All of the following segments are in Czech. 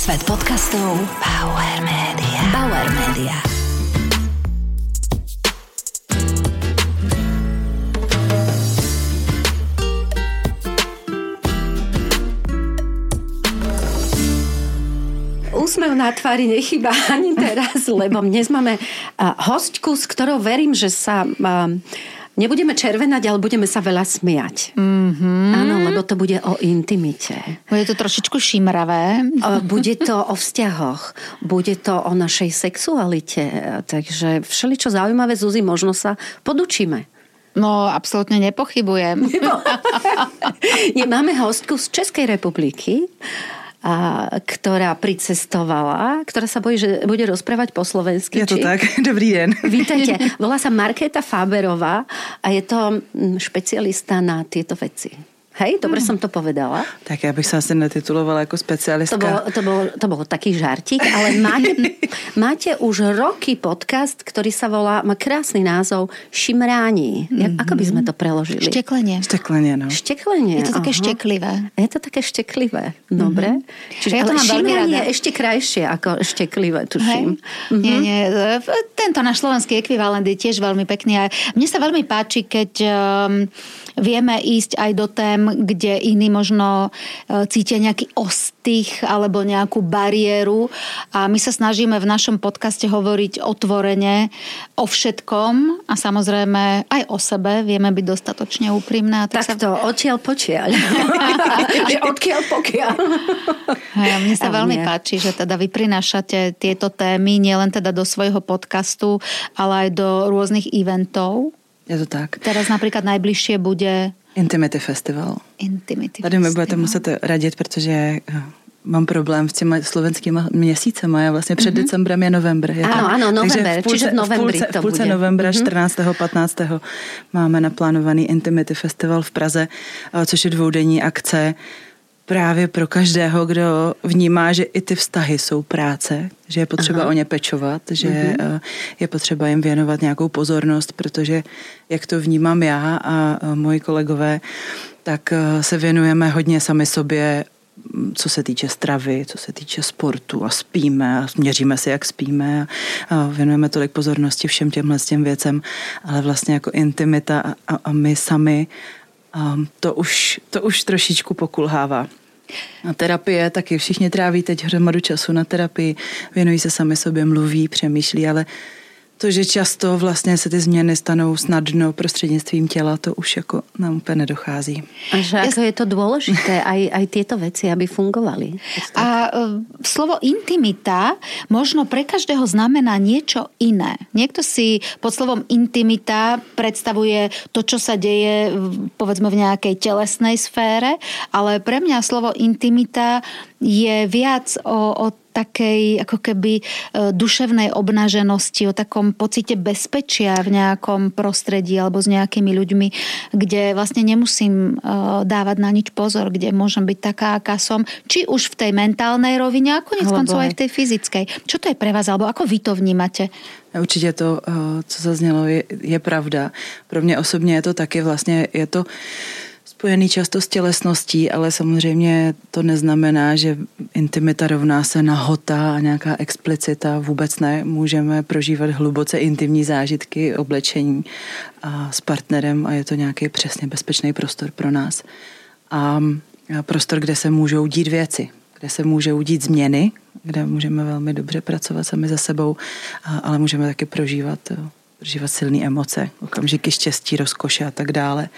Svet podcastov Bauer Media. Bauer Media. Úsmev na tvári nechýba ani teraz, lebo dnes máme hostku, s ktorou verím, že sa nebudeme červenať, ale budeme sa veľa smiať. Áno, lebo to bude o intimite. Bude to trošičku šimravé. Bude to o vzťahoch. Bude to o našej sexualite. Takže všeličo zaujímavé, Zuzi, možno sa podučíme. No, absolútne nepochybujem. Máme hostku z Českej republiky, ktorá pricestovala, ktorá sa bojí, že bude rozprávať po slovensky. Je to tak. Dobrý den. Vítajte. Volá sa Markéta Fáberová a je to špecialista na tieto veci. Hej, dobre som to povedala. Tak ja bych sa asi netitulovala ako specialistka. To bol taký žartík, ale máte už roky podcast, ktorý sa volá, má krásny názov Šimrání. Ako by sme to preložili? Šteklenie. Šteklenie, no. Šteklenie. Je to také šteklivé. Je to také šteklivé. Dobre. Čiže ja to mám veľmi rada. je ešte krajšie ako šteklivé, tuším. Nie. Tento náš slovenský ekvivalent je tiež veľmi pekný. A mne sa veľmi páči, keď vieme ísť aj do tém, kde iní možno cítia nejaký ostých alebo nejakú bariéru a my sa snažíme v našom podcaste hovoriť otvorene o všetkom a samozrejme aj o sebe, vieme byť dostatočne úprimné. Takto, odtiaľ počiaľ. Odkiaľ pokiaľ. Mne sa veľmi páči, že teda vy prinášate tieto témy nielen teda do svojho podcastu, ale aj do rôznych eventov. Je to tak. Teraz napríklad najbližšie bude Intimity Festival. Tady mi budete muset radit, protože mám problém s těma slovenskýma měsícema. Já vlastně před decembrem je november. Ano, november. Čiže v novembri to bude. V půlce novembra, 14. 15. máme naplánovaný Intimity Festival v Praze, což je dvoudenní akce právě pro každého, kdo vnímá, že i ty vztahy jsou práce, že je potřeba o ně pečovat, že je potřeba jim věnovat nějakou pozornost, protože jak to vnímám já a moji kolegové, tak se věnujeme hodně sami sobě, co se týče stravy, co se týče sportu a spíme a měříme si, jak spíme a věnujeme tolik pozornosti všem těm věcem, ale vlastně jako intimita a my sami to už trošičku pokulhává. A terapie taky všichni tráví teď hromadu času na terapii, věnují se sami sobě, mluví, přemýšlí, ale to, že často vlastně se ty změny stanou snadno prostřednictvím těla, to už jako nám úplně nedochází. A že ako je to dôležité aj tieto veci, aby fungovali. A slovo intimita možno pre každého znamená niečo iné. Niekto si pod slovom intimita predstavuje to, čo sa deje povedzme v nejakej telesnej sfére, ale pre mňa slovo intimita je viac o takej ako keby duševnej obnaženosti, o takom pocite bezpečia v nejakom prostredí alebo s nejakými ľuďmi, kde vlastne nemusím dávať na nič pozor, kde môžem byť taká, aká som, či už v tej mentálnej rovine, a konec koncov aj v tej fyzickej. Čo to je pre vás, alebo ako vy to vnímate? Určitě to, co zaznělo, je pravda. Pro mě osobně je to taky vlastně, je to spojený často s tělesností, ale samozřejmě to neznamená, že intimita rovná se nahota a nějaká explicita. Vůbec ne. Můžeme prožívat hluboce intimní zážitky, oblečení a s partnerem a je to nějaký přesně bezpečný prostor pro nás. A prostor, kde se můžou dít věci, kde se můžou dít změny, kde můžeme velmi dobře pracovat sami za sebou, ale můžeme taky prožívat silné emoce, okamžiky štěstí, rozkoše a tak dále.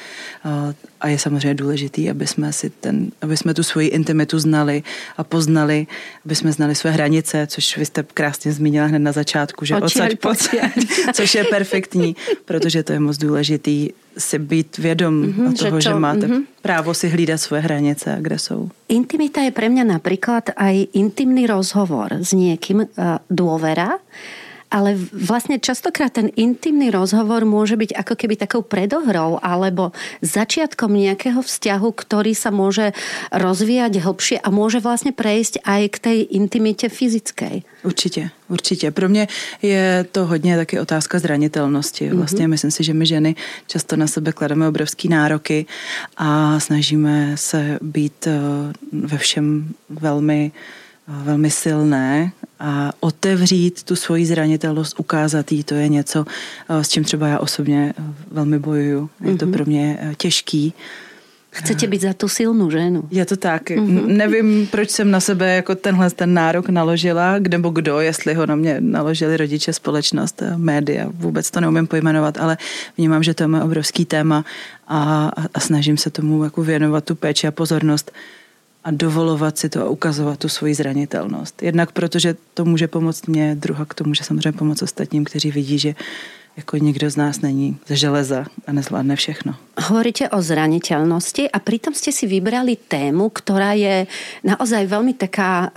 A je samozřejmě důležitý, aby jsme tu svoji intimitu znali a poznali, aby jsme znali své hranice, což vy jste krásně zmínila hned na začátku, že odsaď pocať, což je perfektní, protože to je moc důležitý si být vědom toho, že máte právo si hlídat svoje hranice, kde jsou. Intimita je pre mňa napríklad aj intimný rozhovor s niekým, dôvera, ale vlastne častokrát ten intimný rozhovor môže byť ako keby takou predohrou alebo začiatkom nejakého vzťahu, ktorý sa môže rozvíjať hlbšie a môže vlastne prejsť aj k tej intimite fyzickej. Určitě. Pro mě je to hodně taky otázka zranitelnosti. Vlastně myslím si, že my ženy často na sebe klademe obrovský nároky a snažíme se být ve všem velmi velmi silné a otevřít tu svoji zranitelnost, ukázat jí, to je něco, s čím třeba já osobně velmi bojuju. Je to pro mě těžký. Chcete být za tu silnou ženu. Je to tak. Nevím, proč jsem na sebe jako ten nárok naložila, nebo kdo, jestli ho na mě naložili rodiče, společnost, média, vůbec to neumím pojmenovat, ale vnímám, že to je moje obrovský téma a snažím se tomu jako věnovat tu péči a pozornost a dovolovat si to a ukazovat tu svoji zranitelnost. Jednak protože to může pomoct mě, druhá k tomu může samozřejmě pomoct ostatním, kteří vidí, že jako nikdo z nás není ze železa a nezvládne všechno. Hovoríte o zraniteľnosti a pritom ste si vybrali tému, ktorá je naozaj veľmi taká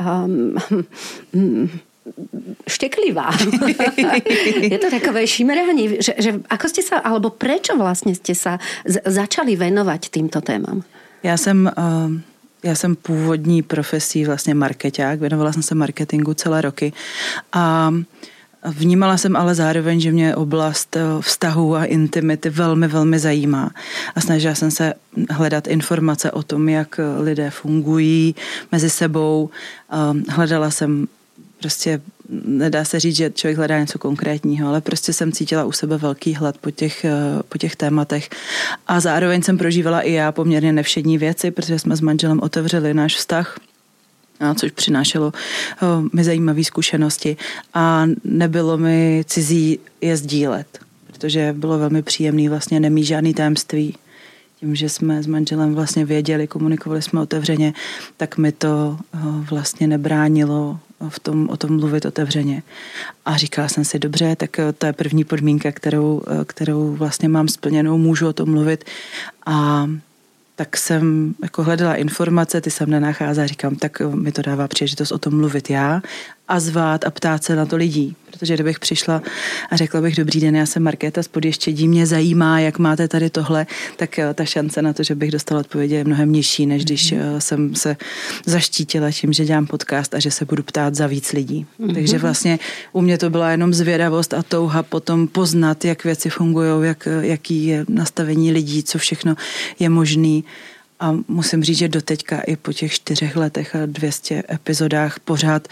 šteklivá. Je to takové šimranie, že ako ste sa, alebo prečo vlastne ste sa začali venovať týmto témam? Já jsem původní profesí vlastně markeťák, věnovala jsem se marketingu celé roky a vnímala jsem ale zároveň, že mě oblast vztahů a intimity velmi, velmi zajímá. A snažila jsem se hledat informace o tom, jak lidé fungují mezi sebou. Hledala jsem prostě, nedá se říct, že člověk hledá něco konkrétního, ale prostě jsem cítila u sebe velký hlad po těch tématech. A zároveň jsem prožívala i já poměrně nevšední věci, protože jsme s manželem otevřeli náš vztah, což přinášelo mi zajímavé zkušenosti a nebylo mi cizí je sdílet, protože bylo velmi příjemné vlastně nemít žádný tajemství. Tím, že jsme s manželem vlastně věděli, komunikovali jsme otevřeně, tak mi to vlastně nebránilo o tom mluvit otevřeně. A říkala jsem si, dobře, tak to je první podmínka, kterou vlastně mám splněnou, můžu o tom mluvit. A tak jsem jako hledala informace, ty jsem nenacházela, říkám, tak mi to dává příležitost o tom mluvit já a zvát a ptát se na to lidí. Protože kdybych přišla a řekla bych, dobrý den, já jsem Markéta z Podještědí, mě zajímá, jak máte tady tohle, tak ta šance na to, že bych dostala odpovědi, je mnohem nižší, než když jsem se zaštítila tím, že dělám podcast a že se budu ptát za víc lidí. Takže vlastně u mě to byla jenom zvědavost a touha potom poznat, jak věci fungují, jaký je nastavení lidí, co všechno je možný. A musím říct, že doteďka i po těch 4 letech a 200 epizodách pořád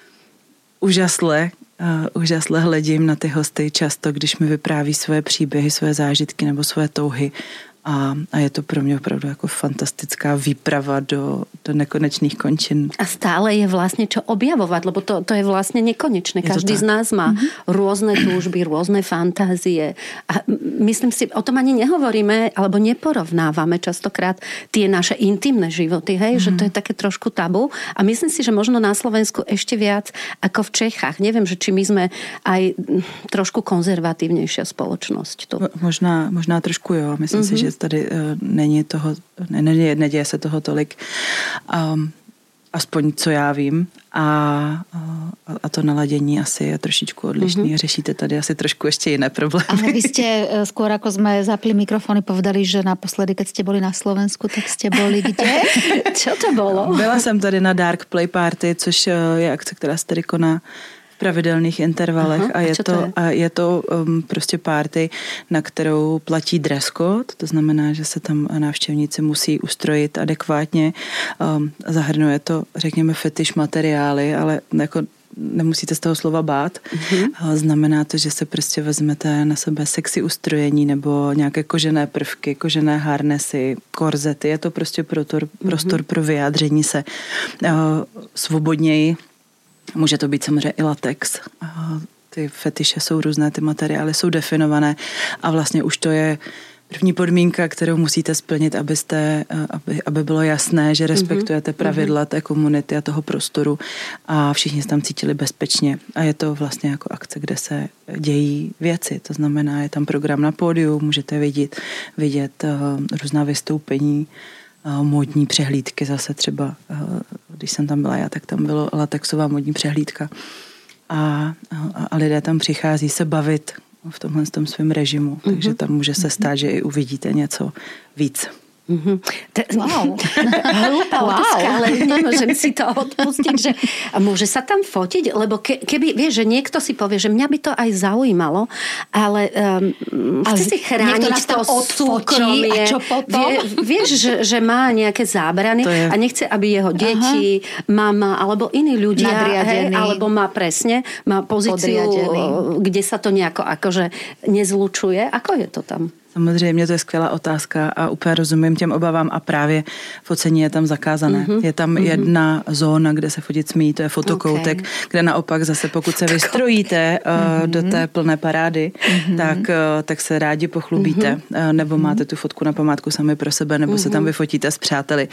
úžasle hledím na ty hosty často, když mi vypráví svoje příběhy, svoje zážitky nebo svoje touhy. A je to pro mě opravdu jako fantastická výprava do nekonečných končin. A stále je vlastne čo objavovať, lebo to je vlastne nekonečné. Každý z nás má rôzne túžby, rôzne fantázie. A myslím si, o tom ani nehovoríme, alebo neporovnávame častokrát tie naše intimné životy, hej? Že to je také trošku tabu. A myslím si, že možno na Slovensku ešte viac ako v Čechách. Neviem, že či my sme aj trošku konzervatívnejšia spoločnosť tu. Možná trošku jo. Myslím si, že tady neděje se toho tolik, aspoň co já vím, a to naladění asi je trošičku odlišný. Řešíte tady asi trošku ještě jiné problémy. Ale vy ste skôr, ako sme zapli mikrofóny, povedali, že naposledy, keď ste boli na Slovensku, tak ste boli kde? Čo to bolo? Byla jsem tady na Dark Play Party, což je akce, která se tady koná v pravidelných intervalech. A je to prostě party, na kterou platí dress code, to znamená, že se tam návštěvníci musí ustrojit adekvátně. Zahrnuje to, řekněme, fetiš materiály, ale jako nemusíte z toho slova bát. Znamená to, že se prostě vezmete na sebe sexy ustrojení nebo nějaké kožené prvky, kožené harnesy, korzety. Je to prostě prostor pro vyjádření se svobodněji. Může to být samozřejmě i latex. Ty fetiše jsou různé, ty materiály jsou definované a vlastně už to je první podmínka, kterou musíte splnit, aby bylo jasné, že respektujete pravidla té komunity a toho prostoru a všichni se tam cítili bezpečně. A je to vlastně jako akce, kde se dějí věci. To znamená, je tam program na pódiu, můžete vidět různá vystoupení, módní přehlídky zase třeba, když jsem tam byla já, tak tam bylo latexová módní přehlídka a lidé tam přichází se bavit v tomhle svém režimu, takže tam může se stát, že i uvidíte něco víc. Wow. Hlúpa otázka, ale nemôžem si to odpustiť, že môže sa tam fotiť, lebo keby, vieš, že niekto si povie, že mňa by to aj zaujímalo, ale chce si chrániť to súkromie. A čo potom? Vieš, že má nejaké zábrany a nechce, aby jeho deti, mama alebo iní ľudia, alebo má pozíciu, kde sa to nejako akože nezlučuje. Ako je to tam? Samozřejmě, to je skvělá otázka a úplně rozumím těm obavám a právě focení je tam zakázané. Je tam jedna zóna, kde se fotit smí, to je fotokoutek, kde naopak zase pokud se vystrojíte do té plné parády, tak se rádi pochlubíte, nebo máte tu fotku na památku sami pro sebe, nebo se tam vyfotíte s přáteli.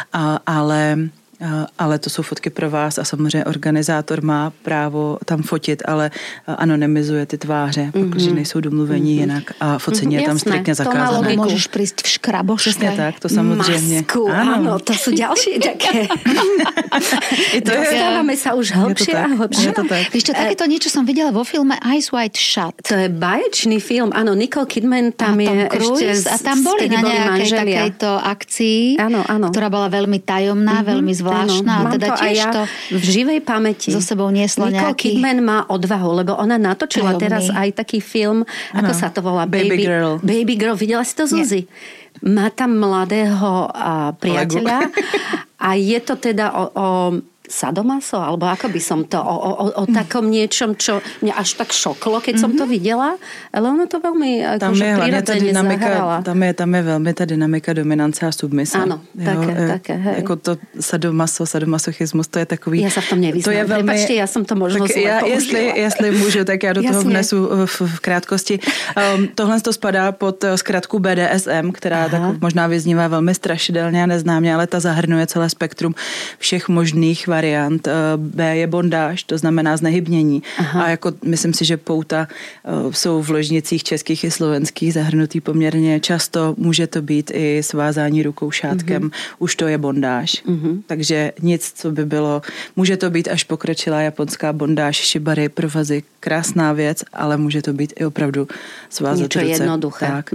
Ale to jsou fotky pro vás a samozřejmě organizátor má právo tam fotit, ale anonymizuje ty tváře, protože nejsou domluvení jinak a focení je tam striktně zakázané. To môžeš prísť v škraboške. Přesně tak, to samozřejmě. Masku, áno, to sú ďalšie také. Dostávame sa už hlbšie a hlbšie. Víš čo, takéto niečo som videla vo filme Eyes Wide Shut. To je báječný film, áno, Nicole Kidman tam je ešte. A tam boli na nejakej takejto akcii, ktorá bola veľmi tajomná, veľmi zvláštna. A teda tiež to v živej pamäti so sebou niesla Nicole Kidman má odvahu, lebo ona natočila teraz aj taký film, ako sa to volá? Baby Girl. Baby Girl, videla si to, Zuzi? Má tam mladého priateľa a je to teda o sadomaso, alebo ako by som to, o takom niečom, čo mňa až tak šoklo, keď som to videla, ale ono to veľmi akože prirodzene zahrala. Tam je velmi ta dynamika dominance a submise. Áno, také, hej. Jako to sadomasochismus, to je takový... Ja sa v tom nevyznám. Prepačte, ja som to možno zle použila. Jestli můžu, tak já do toho vnesu v krátkosti. Tohle to spadá pod zkratku BDSM, která tak možná vyznívá velmi strašidelně a neznámě, ale ta zahrnuje celé spektrum všech možných variant. B je bondáž, to znamená znehybnění. A jako myslím si, že pouta jsou v ložnicích českých i slovenských zahrnutý poměrně často. Může to být i svázání rukou šátkem. Už to je bondáž. Takže nic, co by bylo... Může to být až pokročilá japonská bondáž, shibari, provazy, krásná věc, ale může to být i opravdu svázat ruce. Něco jednoduché. Tak.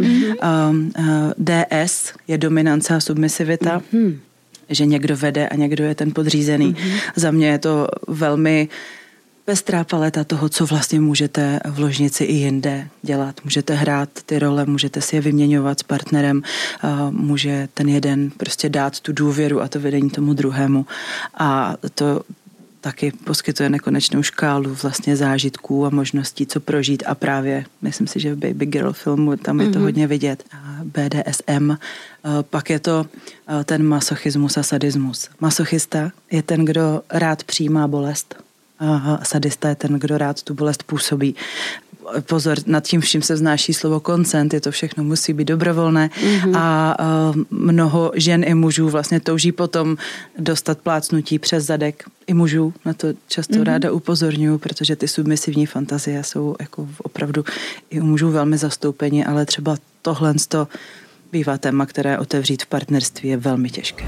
DS je dominance a submisivita. Že někdo vede a někdo je ten podřízený. Za mě je to velmi pestrá paleta toho, co vlastně můžete v ložnici i jinde dělat. Můžete hrát ty role, můžete si je vyměňovat s partnerem, může ten jeden prostě dát tu důvěru a to vedení tomu druhému. A to taky poskytuje nekonečnou škálu vlastně zážitků a možností, co prožít a právě, myslím si, že v Baby Girl filmu tam je to hodně vidět. BDSM, pak je to ten masochismus a sadismus. Masochista je ten, kdo rád přijímá bolest. A sadista je ten, kdo rád tu bolest působí. Pozor, nad tím vším se vznáší slovo consent, je to všechno musí být dobrovolné a mnoho žen i mužů vlastně touží potom dostat plácnutí přes zadek. I mužů na to často ráda upozorňuju, protože ty submisivní fantazie jsou jako opravdu i u mužů velmi zastoupeni, ale třeba tohle bývá téma, které otevřít v partnerství je velmi těžké.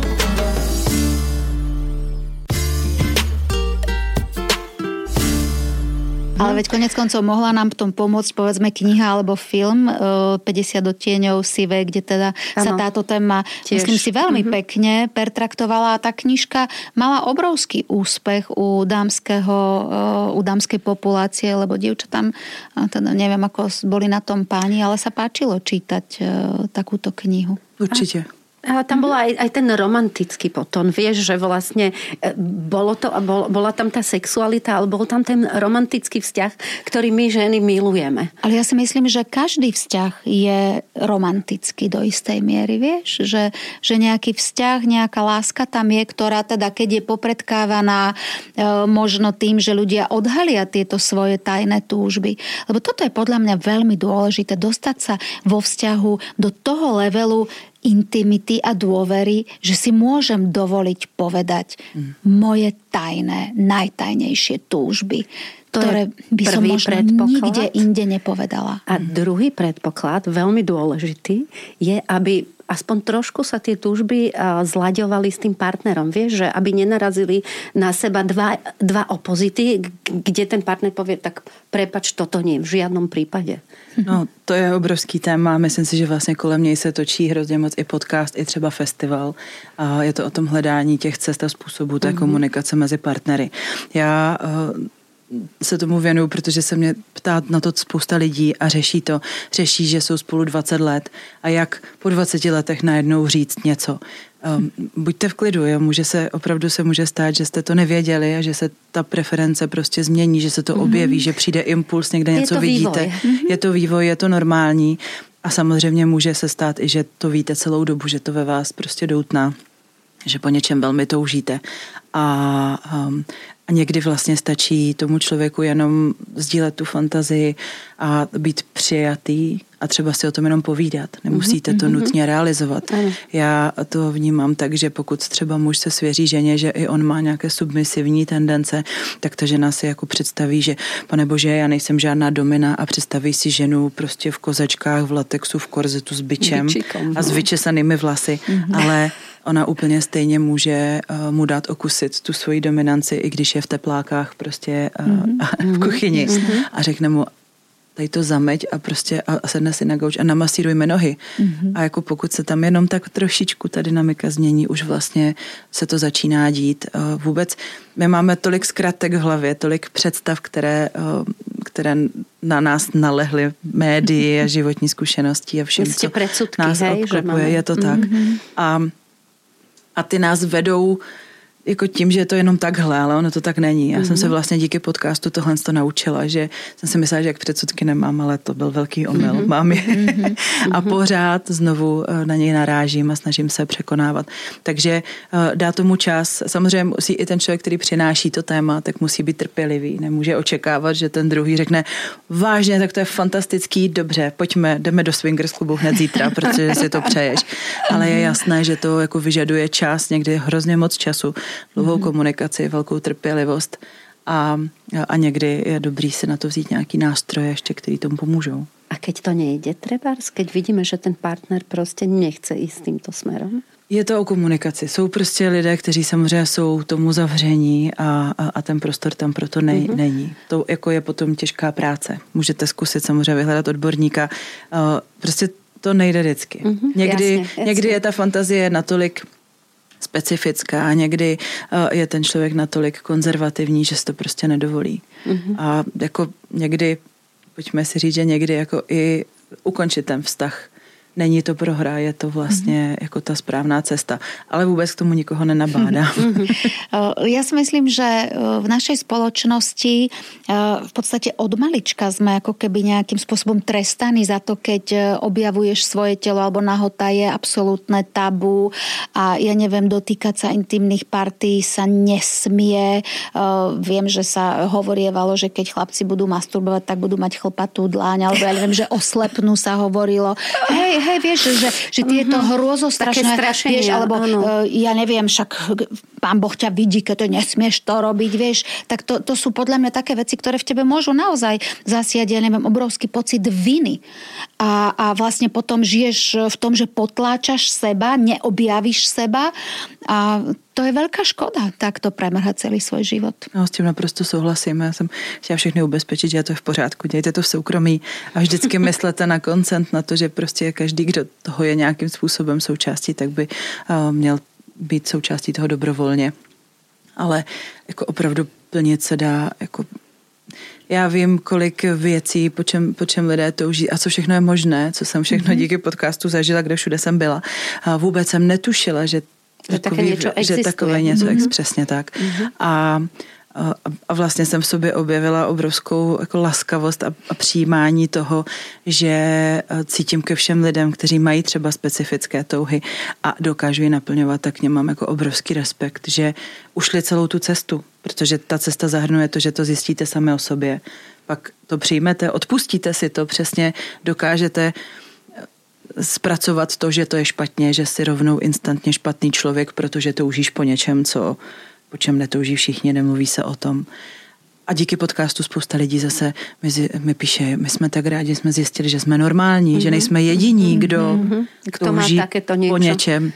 Ale veď konec koncov mohla nám v tom pomôcť, povedzme, kniha alebo film 50 odtieňov sivé, kde teda sa táto téma, myslím si, veľmi pekne pertraktovala. A tá knižka mala obrovský úspech u dámskej populácie, lebo dievčatám, teda neviem, ako boli na tom páni, ale sa páčilo čítať takúto knihu. Určite. A tam bola aj ten romantický potom, vieš, že vlastne bola tam tá sexualita, ale bol tam ten romantický vzťah, ktorý my ženy milujeme. Ale ja si myslím, že každý vzťah je romantický do istej miery, vieš, že nejaký vzťah, nejaká láska tam je, ktorá teda, keď je popredkávaná možno tým, že ľudia odhalia tieto svoje tajné túžby. Lebo toto je podľa mňa veľmi dôležité, dostať sa vo vzťahu do toho levelu intimity a dôvery, že si môžem dovoliť povedať moje tajné, najtajnejšie túžby, ktoré by som možno nikde inde nepovedala. A druhý predpoklad, veľmi dôležitý, je, aby aspoň trošku sa tie túžby zlaďovali s tým partnerom. Vieš, že aby nenarazili na seba dva opozity, kde ten partner povie, tak prepač, toto nie v žiadnom prípade. No, to je obrovský téma. Myslím si, že vlastně kolem něj se točí hrozně moc i podcast, i třeba festival. A je to o tom hledání těch cest a způsobů té komunikace mezi partnery. Já se tomu věnuju, protože se mě ptá na to spousta lidí a řeší, že jsou spolu 20 let a jak po 20 letech najednou říct něco. Buďte v klidu, jo? Opravdu se může stát, že jste to nevěděli a že se ta preference prostě změní, že se to objeví, že přijde impuls, někde něco vidíte. Je to vývoj, je to normální a samozřejmě může se stát i, že to víte celou dobu, že to ve vás prostě doutná, že po něčem velmi toužíte a někdy vlastně stačí tomu člověku jenom sdílet tu fantazii a být přijatý a třeba si o tom jenom povídat. Nemusíte to nutně realizovat. Já to vnímám tak, že pokud třeba muž se svěří ženě, že i on má nějaké submisivní tendence, tak ta žena si jako představí, že pane bože, já nejsem žádná domina a představí si ženu prostě v kozačkách, v latexu, v korzetu s bičem a s vyčesanými vlasy, ale ona úplně stejně může mu dát okusit tu svoji dominanci, i když je v teplákách prostě v kuchyni a řekne mu, tady to zameď a prostě a sedne si na gauč a namasírujme nohy. A jako pokud se tam jenom tak trošičku ta dynamika změní, už vlastně se to začíná dít. Vůbec my máme tolik zkratek v hlavě, tolik představ, které na nás nalehly médii a životní zkušenosti a všem, co predsudky, nás obklopuje. Je to tak. A ty nás vedou jako tím, že je to jenom takhle, ale ono to tak není. Já jsem se vlastně díky podcastu tohle naučila, že jsem si myslela, že jak předsudky nemám, ale to byl velký omyl. Mám je. A pořád znovu na něj narážím a snažím se překonávat. Takže dá tomu čas. Samozřejmě musí i ten člověk, který přináší to téma, tak musí být trpělivý. Nemůže očekávat, že ten druhý řekne vážně, tak to je fantastický, dobře, jdeme do swingers klubu hned zítra, protože si to přeješ. Ale je jasné, že to jako vyžaduje čas, někdy hrozně moc času, dlouhou komunikaci, velkou trpělivost a někdy je dobrý si na to vzít nějaký nástroje ještě, který tomu pomůžou. A keď to nejde trebárs, keď vidíme, že ten partner prostě nechce jít tímto směrem? Je to o komunikaci. Jsou prostě lidé, kteří samozřejmě jsou tomu zavření a ten prostor tam proto není. To jako je potom těžká práce. Můžete zkusit samozřejmě vyhledat odborníka. Prostě to nejde vždycky. Někdy je ta fantazie natolik specifická a někdy je ten člověk natolik konzervativní, že si to prostě nedovolí. A jako někdy, pojďme si říct, že někdy jako i ukončit ten vztah není to prohra, je to vlastně jako ta správná cesta. Ale vůbec k tomu nikoho nenabádám. Ja si myslím, že v našej spoločnosti v podstate od malička sme ako keby nejakým spôsobom trestaní za to, keď objavuješ svoje telo alebo nahota je absolútne tabu a ja neviem, dotýkať sa intimných partí sa nesmie. Viem, že sa hovorievalo, že keď chlapci budú masturbovať, tak budú mať chlpatú dláň, alebo ja neviem, že oslepnú sa hovorilo. Hej, vieš, že tieto hrôzostrašné, vieš, alebo ja neviem, však Pán Boh ťa vidí, keď to nesmieš to robiť, vieš, tak to sú podľa mňa také veci, ktoré v tebe môžu naozaj zasiať, ja neviem, obrovský pocit viny. A vlastne potom žiješ v tom, že potláčaš seba, neobjavíš seba a to je veľká škoda, takto premrhať celý svoj život. No, s tím naprosto souhlasím. Já jsem chtěla všechny ubezpečit, že to je v pořádku. Dějte to v soukromí a vždycky myslete na koncent, na to, že prostě každý, kdo toho je nějakým způsobem součástí, tak by měl být součástí toho dobrovolně. Ale jako opravdu plnit se dá jako... Já vím, kolik věcí, po čem lidé touží a co všechno je možné, co jsem všechno díky podcastu zažila, kde všude jsem byla. A vůbec jsem netušila, že takové něco přesně tak. A vlastně jsem v sobě objevila obrovskou jako laskavost a přijímání toho, že cítím ke všem lidem, kteří mají třeba specifické touhy a dokážu ji naplňovat, tak k něm mám jako obrovský respekt, že ušli celou tu cestu, protože ta cesta zahrnuje to, že to zjistíte sami o sobě, pak to přijmete, odpustíte si to, přesně dokážete zpracovat to, že to je špatně, že si rovnou instantně špatný člověk, protože toužíš po něčem, po čem netouží všichni, nemluví se o tom. A díky podcastu spousta lidí zase mi píše, my jsme tak rádi, jsme zjistili, že jsme normální, že nejsme jediní, kdo touží po něčem.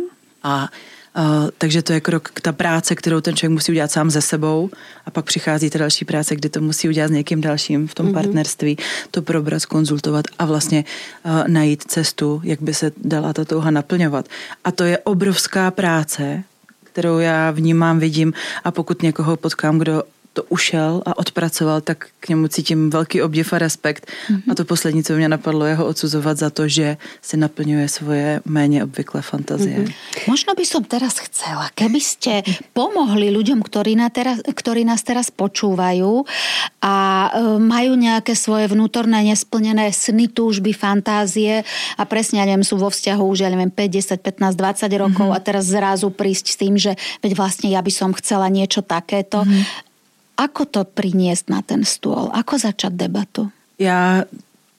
Takže to je krok k ta práce, kterou ten člověk musí udělat sám ze sebou a pak přichází ta další práce, kdy to musí udělat s někým dalším v tom partnerství, to probrat, zkonzultovat a vlastně najít cestu, jak by se dala ta touha naplňovat. A to je obrovská práce, kterou já vnímám, vidím a pokud někoho potkám, kdo to ušel a odpracoval, tak k němu cítím velký obdiv a respekt. A to poslední, co mě napadlo, je ho odsuzovat za to, že si naplňuje svoje méně obvyklé fantazie. Možno by som teraz chcela, keby ste pomohli ľuďom, ktorí nás teraz počúvajú a majú nejaké svoje vnútorné nesplnené sny, túžby, fantázie a presne, ja neviem, sú vo vzťahu už, 5, 10, 15, 20 rokov a teraz zrazu prísť s tým, že veď vlastne ja by som chcela niečo takéto. Ako to priniesť na ten stôl? Ako začať debatu? Já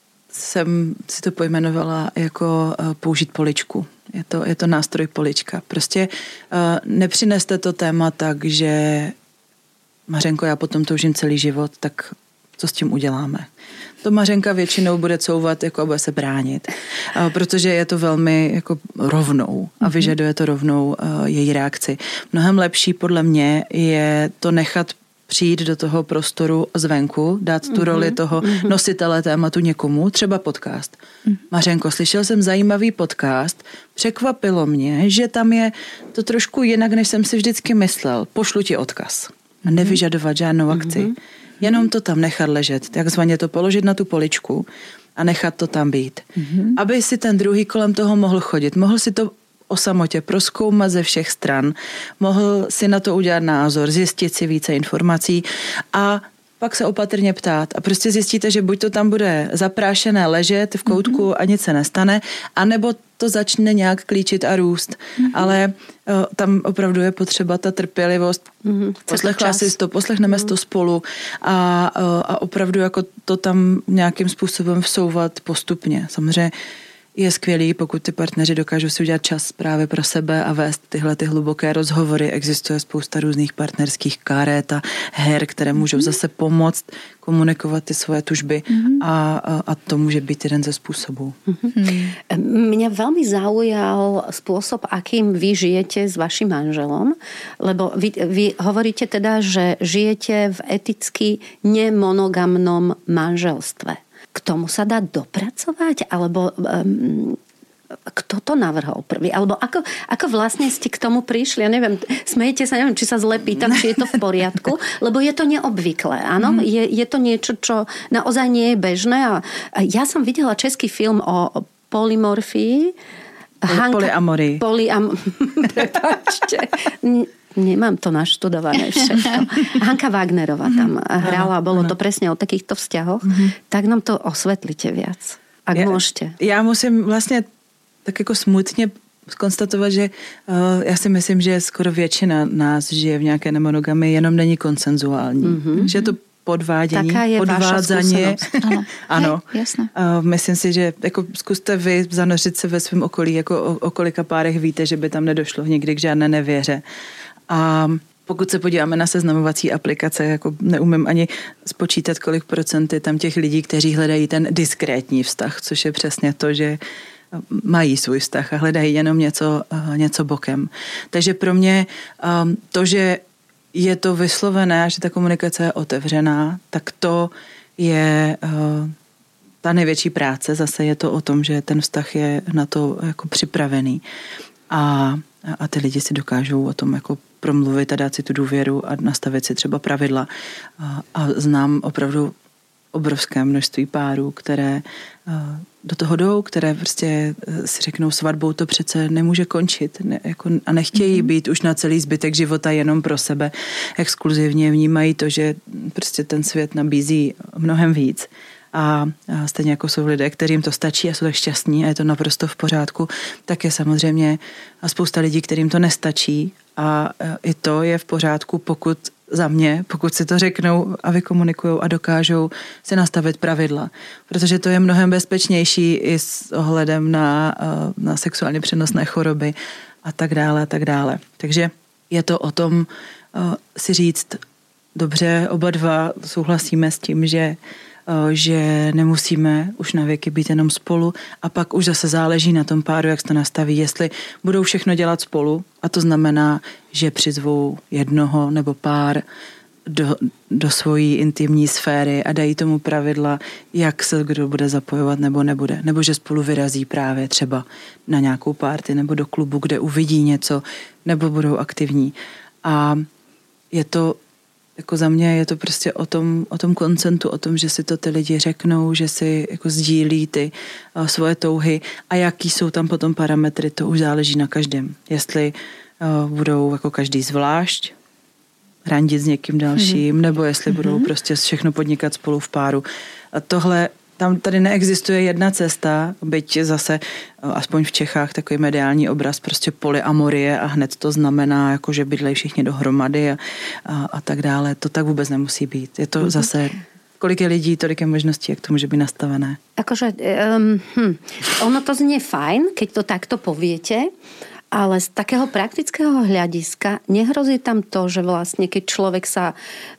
jsem si to pojmenovala jako použít poličku. Je to nástroj polička. Prostě nepřineste to téma tak, že Mařenko, já potom toužím celý život, tak co s tím uděláme? To Mařenka většinou bude couvat jako bude se bránit, protože je to velmi jako rovnou a vyžaduje to rovnou její reakci. Mnohem lepší podle mě je to nechat přijít do toho prostoru zvenku, dát tu roli toho nositele tématu někomu, třeba podcast. Mařenko, slyšel jsem zajímavý podcast, překvapilo mě, že tam je to trošku jinak, než jsem si vždycky myslel. Pošlu ti odkaz. A nevyžadovat žádnou akci. Jenom to tam nechat ležet, takzvaně to položit na tu poličku a nechat to tam být. Aby si ten druhý kolem toho mohl chodit, mohl si to o samotě prozkoumat ze všech stran, mohl si na to udělat názor, zjistit si více informací a pak se opatrně ptát a prostě zjistíte, že buď to tam bude zaprášené ležet v koutku a nic se nestane, anebo to začne nějak klíčit a růst. Ale tam opravdu je potřeba ta trpělivost. Poslechneme to spolu a opravdu jako to tam nějakým způsobem vsouvat postupně. Samozřejmě je skvělý, pokud ty partneři dokážou si udělat čas právě pro sebe a vést tyhle ty hluboké rozhovory. Existuje spousta různých partnerských karet a her, které můžou zase pomoct komunikovat ty svoje tužby a to může být jeden ze způsobů. Mňa veľmi zaujal spôsob, akým vy žijete s vašim manželom, lebo vy hovoríte teda, že žijete v eticky nemonogamnom manželstve. K tomu sa dá dopracovať? Alebo kto to navrhol prvý? Alebo ako vlastne ste k tomu prišli? Ja neviem, smejete sa, neviem, či sa zle pýtam, či je to v poriadku, lebo je to neobvyklé, áno? Je to niečo, čo naozaj nie je bežné. A ja som videla český film o polymorfii. Polyamorii. Prepáčte. Nemám to naštudované všetko. Hanka Wagnerová tam hrála, bolo to presne o takýchto vzťahoch. Tak nám to osvetlite viac, ak môžete. Já musím vlastně tak jako smutně konstatovat, že já si myslím, že skoro většina nás žije v nějaké nemonogamii, jenom není konsenzuální. Že to podvádění, podvádzanie. Ano. Jasné. Myslím si, že jako zkuste vy zanořit se ve svém okolí, jako o kolika párech víte, že by tam nedošlo nikdy k žádné nevěře. A pokud se podíváme na seznamovací aplikace, jako neumím ani spočítat, kolik procent je tam těch lidí, kteří hledají ten diskrétní vztah, což je přesně to, že mají svůj vztah a hledají jenom něco bokem. Takže pro mě to, že je to vyslovené a že ta komunikace je otevřená, tak to je ta největší práce. Zase je to o tom, že ten vztah je na to jako připravený. A ty lidi si dokážou o tom jako promluvit a dát si tu důvěru a nastavit si třeba pravidla. A znám opravdu obrovské množství párů, které do toho jdou, které prostě si řeknou, svatbou to přece nemůže končit a nechtějí být už na celý zbytek života jenom pro sebe. Exkluzivně vnímají to, že prostě ten svět nabízí mnohem víc. A stejně jako jsou lidé, kterým to stačí a jsou tak šťastní a je to naprosto v pořádku, tak je samozřejmě spousta lidí, kterým to nestačí a i to je v pořádku, pokud si to řeknou a vykomunikujou a dokážou si nastavit pravidla. Protože to je mnohem bezpečnější i s ohledem na sexuálně přenosné choroby a tak dále, a tak dále. Takže je to o tom si říct, dobře, oba dva souhlasíme s tím, že nemusíme už na věky být jenom spolu a pak už zase záleží na tom páru, jak se to nastaví, jestli budou všechno dělat spolu a to znamená, že přizvou jednoho nebo pár do svojí intimní sféry a dají tomu pravidla, jak se kdo bude zapojovat nebo nebude. Nebo že spolu vyrazí právě třeba na nějakou party nebo do klubu, kde uvidí něco nebo budou aktivní. A je to jako za mě je to prostě o tom koncentu, o tom, že si to ty lidi řeknou, že si jako sdílí ty svoje touhy a jaký jsou tam potom parametry, to už záleží na každém. Jestli budou jako každý zvlášť randit s někým dalším, nebo jestli budou prostě všechno podnikat spolu v páru. A tohle tady neexistuje jedna cesta, byť zase, aspoň v Čechách, takový mediální obraz prostě polyamorie a hned to znamená, jako že bydlejí všichni dohromady a tak dále. To tak vůbec nemusí být. Je to zase, kolik je lidí, tolik je možností, jak to může být nastavené. Akože, ono to znie fajn, keď to takto poviete, ale z takého praktického hľadiska nehrozí tam to, že vlastne keď človek sa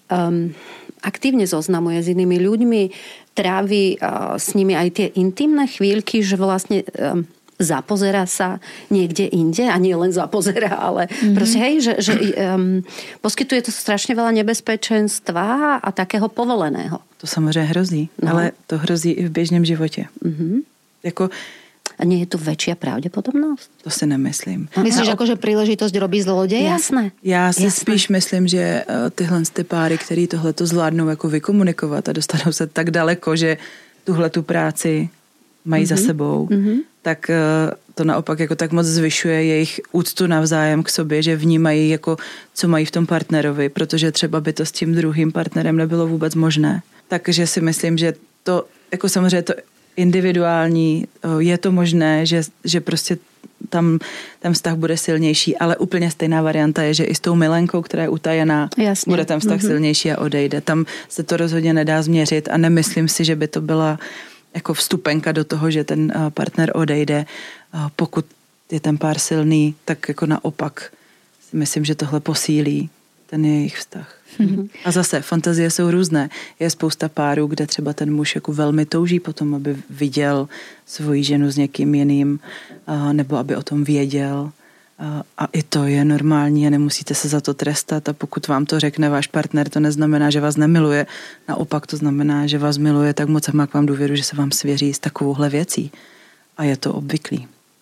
aktívne zoznamuje s inými ľuďmi, trávi s nimi aj tie intimné chvíľky, že vlastne zapozerá sa niekde inde a nie len zapozerá, ale proste hej, že poskytuje to strašne veľa nebezpečenstva a takého povoleného. To samozřejmě hrozí, ale to hrozí i v běžném životě. Jako a nie je tu väčšia pravdepodobnosť? To si nemyslím. Myslíš, že príležitosť robí zlodeja? Jasné. Já si spíš myslím, že tyhle páry, který tohleto zvládnou jako vykomunikovat a dostanou se tak daleko, že tuhletu práci mají za sebou, tak to naopak jako tak moc zvyšuje jejich úctu navzájem k sobě, že vnímají jako, co mají v tom partnerovi, protože třeba by to s tím druhým partnerem nebylo vůbec možné. Takže si myslím, že to, jako samozřejmě to individuální, je to možné, že prostě tam ten vztah bude silnější, ale úplně stejná varianta je, že i s tou milenkou, která je utajená, bude ten vztah silnější a odejde. Tam se to rozhodně nedá změřit a nemyslím si, že by to byla jako vstupenka do toho, že ten partner odejde. Pokud je ten pár silný, tak jako naopak si myslím, že tohle posílí ten jejich vztah. A zase, fantazie jsou různé. Je spousta párů, kde třeba ten muž jako velmi touží potom, aby viděl svoji ženu s někým jiným, nebo aby o tom věděl. A i to je normální a nemusíte se za to trestat. A pokud vám to řekne váš partner, to neznamená, že vás nemiluje. Naopak to znamená, že vás miluje tak moc a má k vám důvěru, že se vám svěří s takovouhle věcí. A je to obvyklý.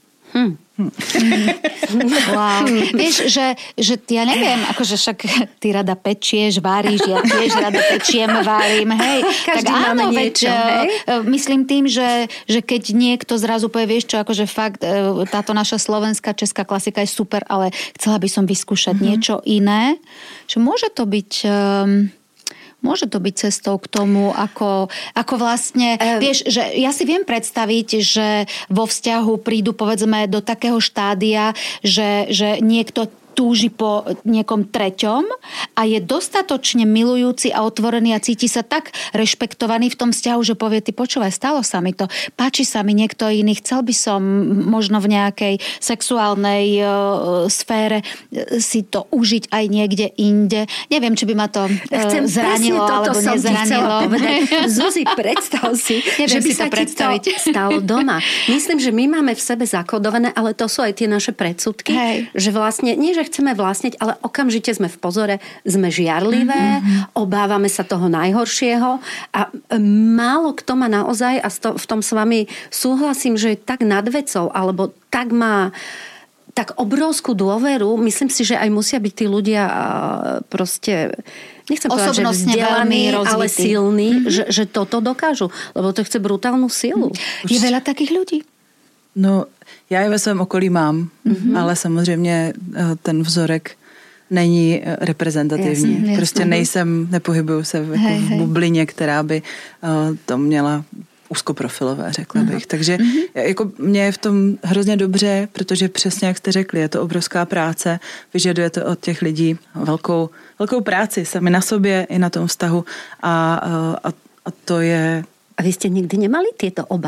Wow. Vieš, že ja neviem, akože však ty rada pečieš, varíš, ja tiež rada pečiem, varím, hej. Každý tak áno, niečo, hej? Myslím tým, že keď niekto zrazu povie, vieš čo, akože fakt táto naša slovenská, česká klasika je super, ale chcela by som vyskúšať niečo iné, že môže to byť cestou k tomu, ako vlastne, vieš, že ja si viem predstaviť, že vo vzťahu prídu, povedzme, do takého štádia, že niekto túži po niekom treťom a je dostatočne milujúci a otvorený a cíti sa tak rešpektovaný v tom vzťahu, že povie, ty počúvaj, stalo sa mi to, páči sa mi niekto iný, chcel by som možno v nejakej sexuálnej sfére si to užiť aj niekde inde. Neviem, či by ma to zranilo alebo nezranilo. Zuzi, predstav si, že by sa ti to stalo doma. Myslím, že my máme v sebe zakodované, ale to sú aj tie naše predsudky, že vlastne, nie že chceme vlastniť, ale okamžite sme v pozore, sme žiarlivé, obávame sa toho najhoršieho a málo kto má naozaj, a v tom s vami súhlasím, že je tak nad vecou, alebo tak má tak obrovskú dôveru, myslím si, že aj musia byť tí ľudia proste, nechcem povedať, že vzdelaní, ale silní, že toto dokážu, lebo to chce brutálnu silu. Je veľa takých ľudí? No, já je ve svém okolí mám, ale samozřejmě ten vzorek není reprezentativní. Jasně, prostě nepohybuju se v bublině, která by to měla úzkoprofilové, řekla bych. Takže jako mě je v tom hrozně dobře, protože přesně jak jste řekli, je to obrovská práce, vyžaduje to od těch lidí velkou práci sami na sobě i na tom vztahu a to je... A vy ste nikdy nemali tieto obavy?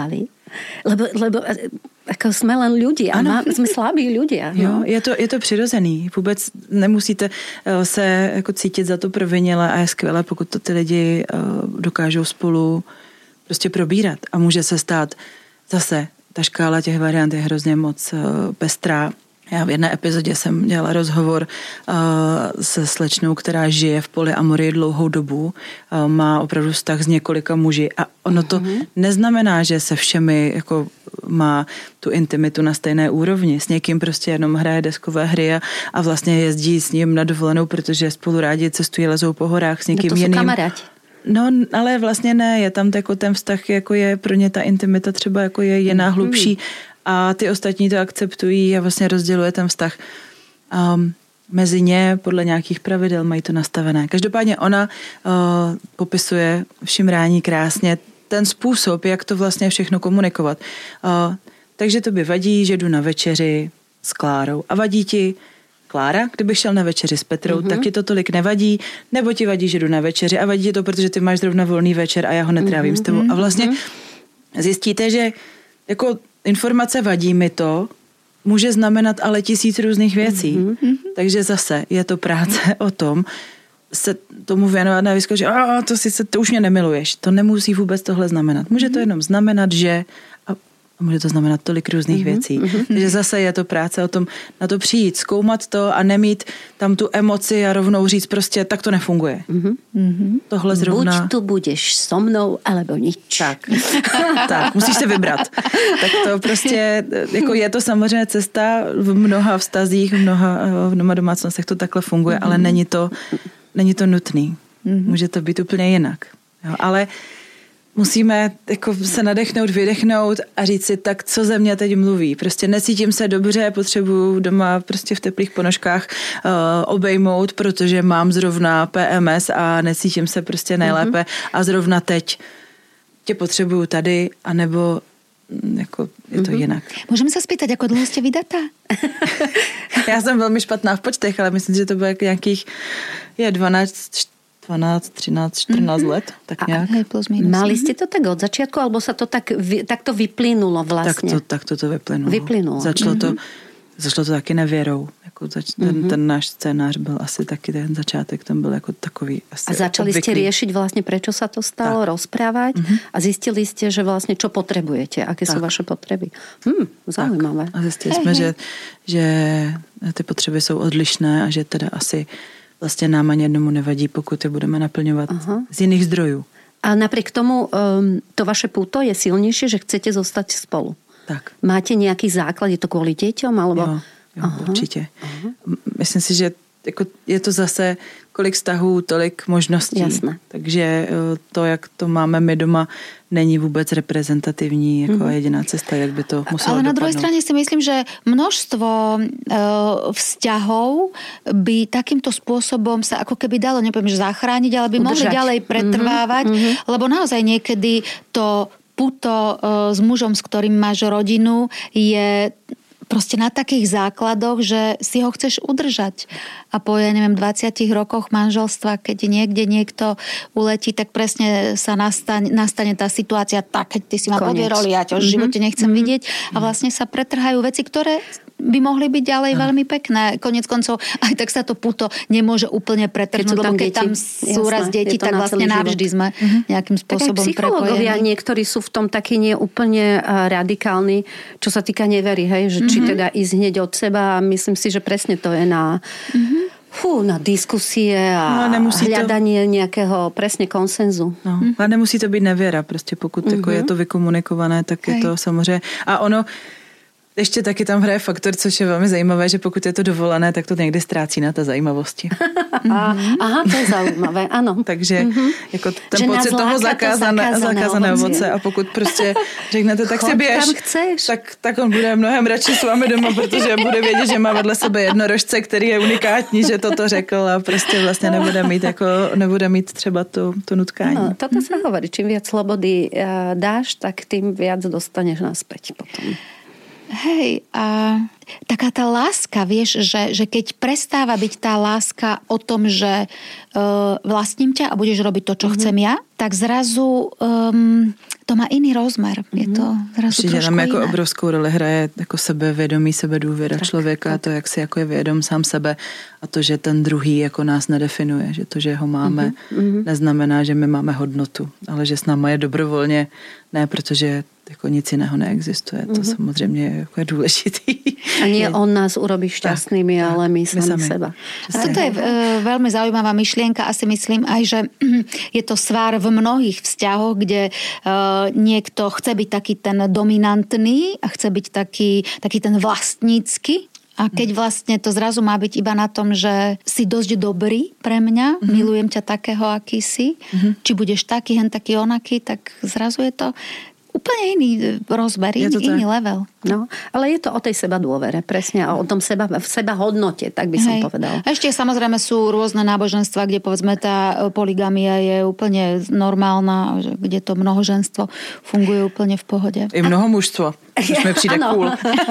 Lebo ako sme len ľudia, sme slabí ľudia. Jo, je to přirozený. Vůbec nemusíte se jako cítit za to provinile a je skvělé, pokud to ty lidi dokážou spolu prostě probírat. A může se stát zase, ta škála těch variant je hrozně moc pestrá. Já v jedné epizodě jsem dělala rozhovor se slečnou, která žije v polyamorii dlouhou dobu, má opravdu vztah s několika muži a ono to neznamená, že se všemi jako má tu intimitu na stejné úrovni. S někým prostě jenom hraje deskové hry a vlastně jezdí s ním na dovolenou, protože spolu rádi cestují, lezou po horách s někým jiným. To jsou kamaráti. No, ale vlastně ne, je tam jako ten vztah, jako je pro ně ta intimita třeba jako je jiná, hlubší a ty ostatní to akceptují a vlastně rozděluje ten vztah mezi ně podle nějakých pravidel, mají to nastavené. Každopádně ona popisuje v Šimrání krásně ten způsob, jak to vlastně všechno komunikovat. Takže to by vadí, že jdu na večeři s Klárou a vadí ti Klára, kdyby šel na večeři s Petrou, tak ti to tolik nevadí, nebo ti vadí, že jdu na večeři a vadí ti to, protože ty máš zrovna volný večer a já ho netrávím s tebou. A vlastně zjistíte, že jako informace vadí mi to, může znamenat ale 1000 různých věcí. Takže zase je to práce o tom, se tomu věnovat na výzku, že to už mě nemiluješ. To nemusí vůbec tohle znamenat. Může to jenom znamenat, že a může to znamenat tolik různých věcí. Takže zase je to práce o tom na to přijít, zkoumat to a nemít tam tu emoci a rovnou říct prostě, tak to nefunguje. Tohle zrovna... Buď tu budeš so mnou, alebo nič. Tak, musíš se vybrat. Tak to prostě, jako je to samozřejmě cesta v mnoha vztazích, v mnoha domácnostech to takhle funguje, ale není to nutný. Může to být úplně jinak. Jo, ale musíme jako se nadechnout, vydechnout a říct si, tak co ze mě teď mluví. Prostě necítím se dobře, potřebuju doma prostě v teplých ponožkách obejmout, protože mám zrovna PMS a necítím se prostě nejlépe a zrovna teď tě potřebuju tady, anebo jako je to jinak. Můžeme se spýtať, ako dlouho jste vydatá? Já jsem velmi špatná v počtech, ale myslím, že to bylo nějakých 12, 13, 14 let, tak nějak. Mali ste to tak od začiatku, alebo sa to takto vyplynulo vlastne? Tak to vyplynulo. Začalo to taky nevěrou. Jako ten náš scénář byl asi taky ten začátek, tam byl jako takový asi. A začali ste riešiť vlastne, prečo sa to stalo, rozprávať a zistili ste, že vlastne čo potrebujete, aké sú vaše potreby. Zaujímavé. A zjistili jsme, že ty potřeby jsou odlišné a že teda asi vlastně nám ani jednomu nevadí, pokud je budeme naplňovat z jiných zdrojů. A napriek tomu to vaše púto je silnejšie, že chcete zostať spolu. Tak. Máte nejaký základ, je to kvôli deťom? Alebo... Jo, určitě. Myslím si, že jako je to zase kolik vztahů, tolik možností. Jasné. Takže to, jak to máme my doma, není vůbec reprezentativní jako jediná cesta, jak by to muselo dopadnout. Ale na druhej strane si myslím, že množstvo vzťahov by takýmto spôsobom sa ako keby dalo, nepoviem, že zachrániť, ale by mohli ďalej pretrvávať, lebo naozaj niekedy to puto s mužom, s ktorým máš rodinu, je proste na takých základoch, že si ho chceš udržať. A po, 20 rokoch manželstva, keď niekde niekto uletí, tak presne sa nastane tá situácia tak, keď ty si ma podvierol, ja ťa v živote nechcem vidieť. A vlastne sa pretrhajú veci, ktoré by mohli byť ďalej veľmi pekné. Koniec koncov, aj tak sa to puto nemôže úplne pretrhnúť, lebo keď tam sú raz deti, tak vlastne navždy sme nejakým spôsobom prepojení. Tak aj psychológovia niektorí sú v tom takí neúplne radikálni, čo sa týka nevery, hej, že či teda ísť hneď od seba. Myslím si, že presne to je na diskusie a hľadanie nejakého presne konsenzu. No, a nemusí to být nevěra, prostě pokud jako je to vykomunikované, tak je to samozřejmě. A ono ještě taky tam hraje faktor, což je velmi zajímavé, že pokud je to dovolené, tak to někdy ztrácí na té zajímavosti. Aha, to je zajímavé, ano. Takže jako ten pocit toho zakázané ovoce a pokud prostě řeknete, tak si běž, tak on bude mnohem radši s vámi doma, protože bude vědět, že má vedle sebe jednorožce, který je unikátní, že toto řekl a prostě vlastně nebude mít třeba to nutkání. No, toto sa hovorí, čím viac slobody dáš, tak tým viac dostaneš naspäť potom. Hej, a taká tá láska, vieš, že keď prestáva byť tá láska o tom, že vlastním ťa a budeš robiť to, čo chcem ja, tak zrazu to má iný rozmer. Je to zrazu určitě trošku tam jako iné. obrovskou roli hraje jako sebevědomí, sebedůvěra člověka, a to, jak si jako je vědom sám sebe a to, že ten druhý jako nás nedefinuje, že to, že ho máme, neznamená, že my máme hodnotu, ale že s náma je dobrovolně, ne protože jako nic jiného neexistuje. To samozřejmě jako je důležitý. A nie on nás urobí šťastnými, ale my sami seba. A toto je veľmi zaujímavá myšlienka. Asi myslím aj, že je to svár v mnohých vzťahoch, kde niekto chce byť taký ten dominantný a chce byť taký ten vlastnícky. A keď vlastne to zrazu má byť iba na tom, že si dosť dobrý pre mňa, milujem ťa takého, aký si, či budeš taký, hen taký, onaký, tak zrazu je to úplne iný rozmer, iný level. No, ale je to o tej seba dôvere, presne, a o tom seba hodnote, tak by som povedala. A ešte samozrejme sú rôzne náboženstva, kde povedzme tá poligamia je úplne normálna, kde to mnohoženstvo funguje úplne v pohode. I mnohomužstvo, což mi přijde cool.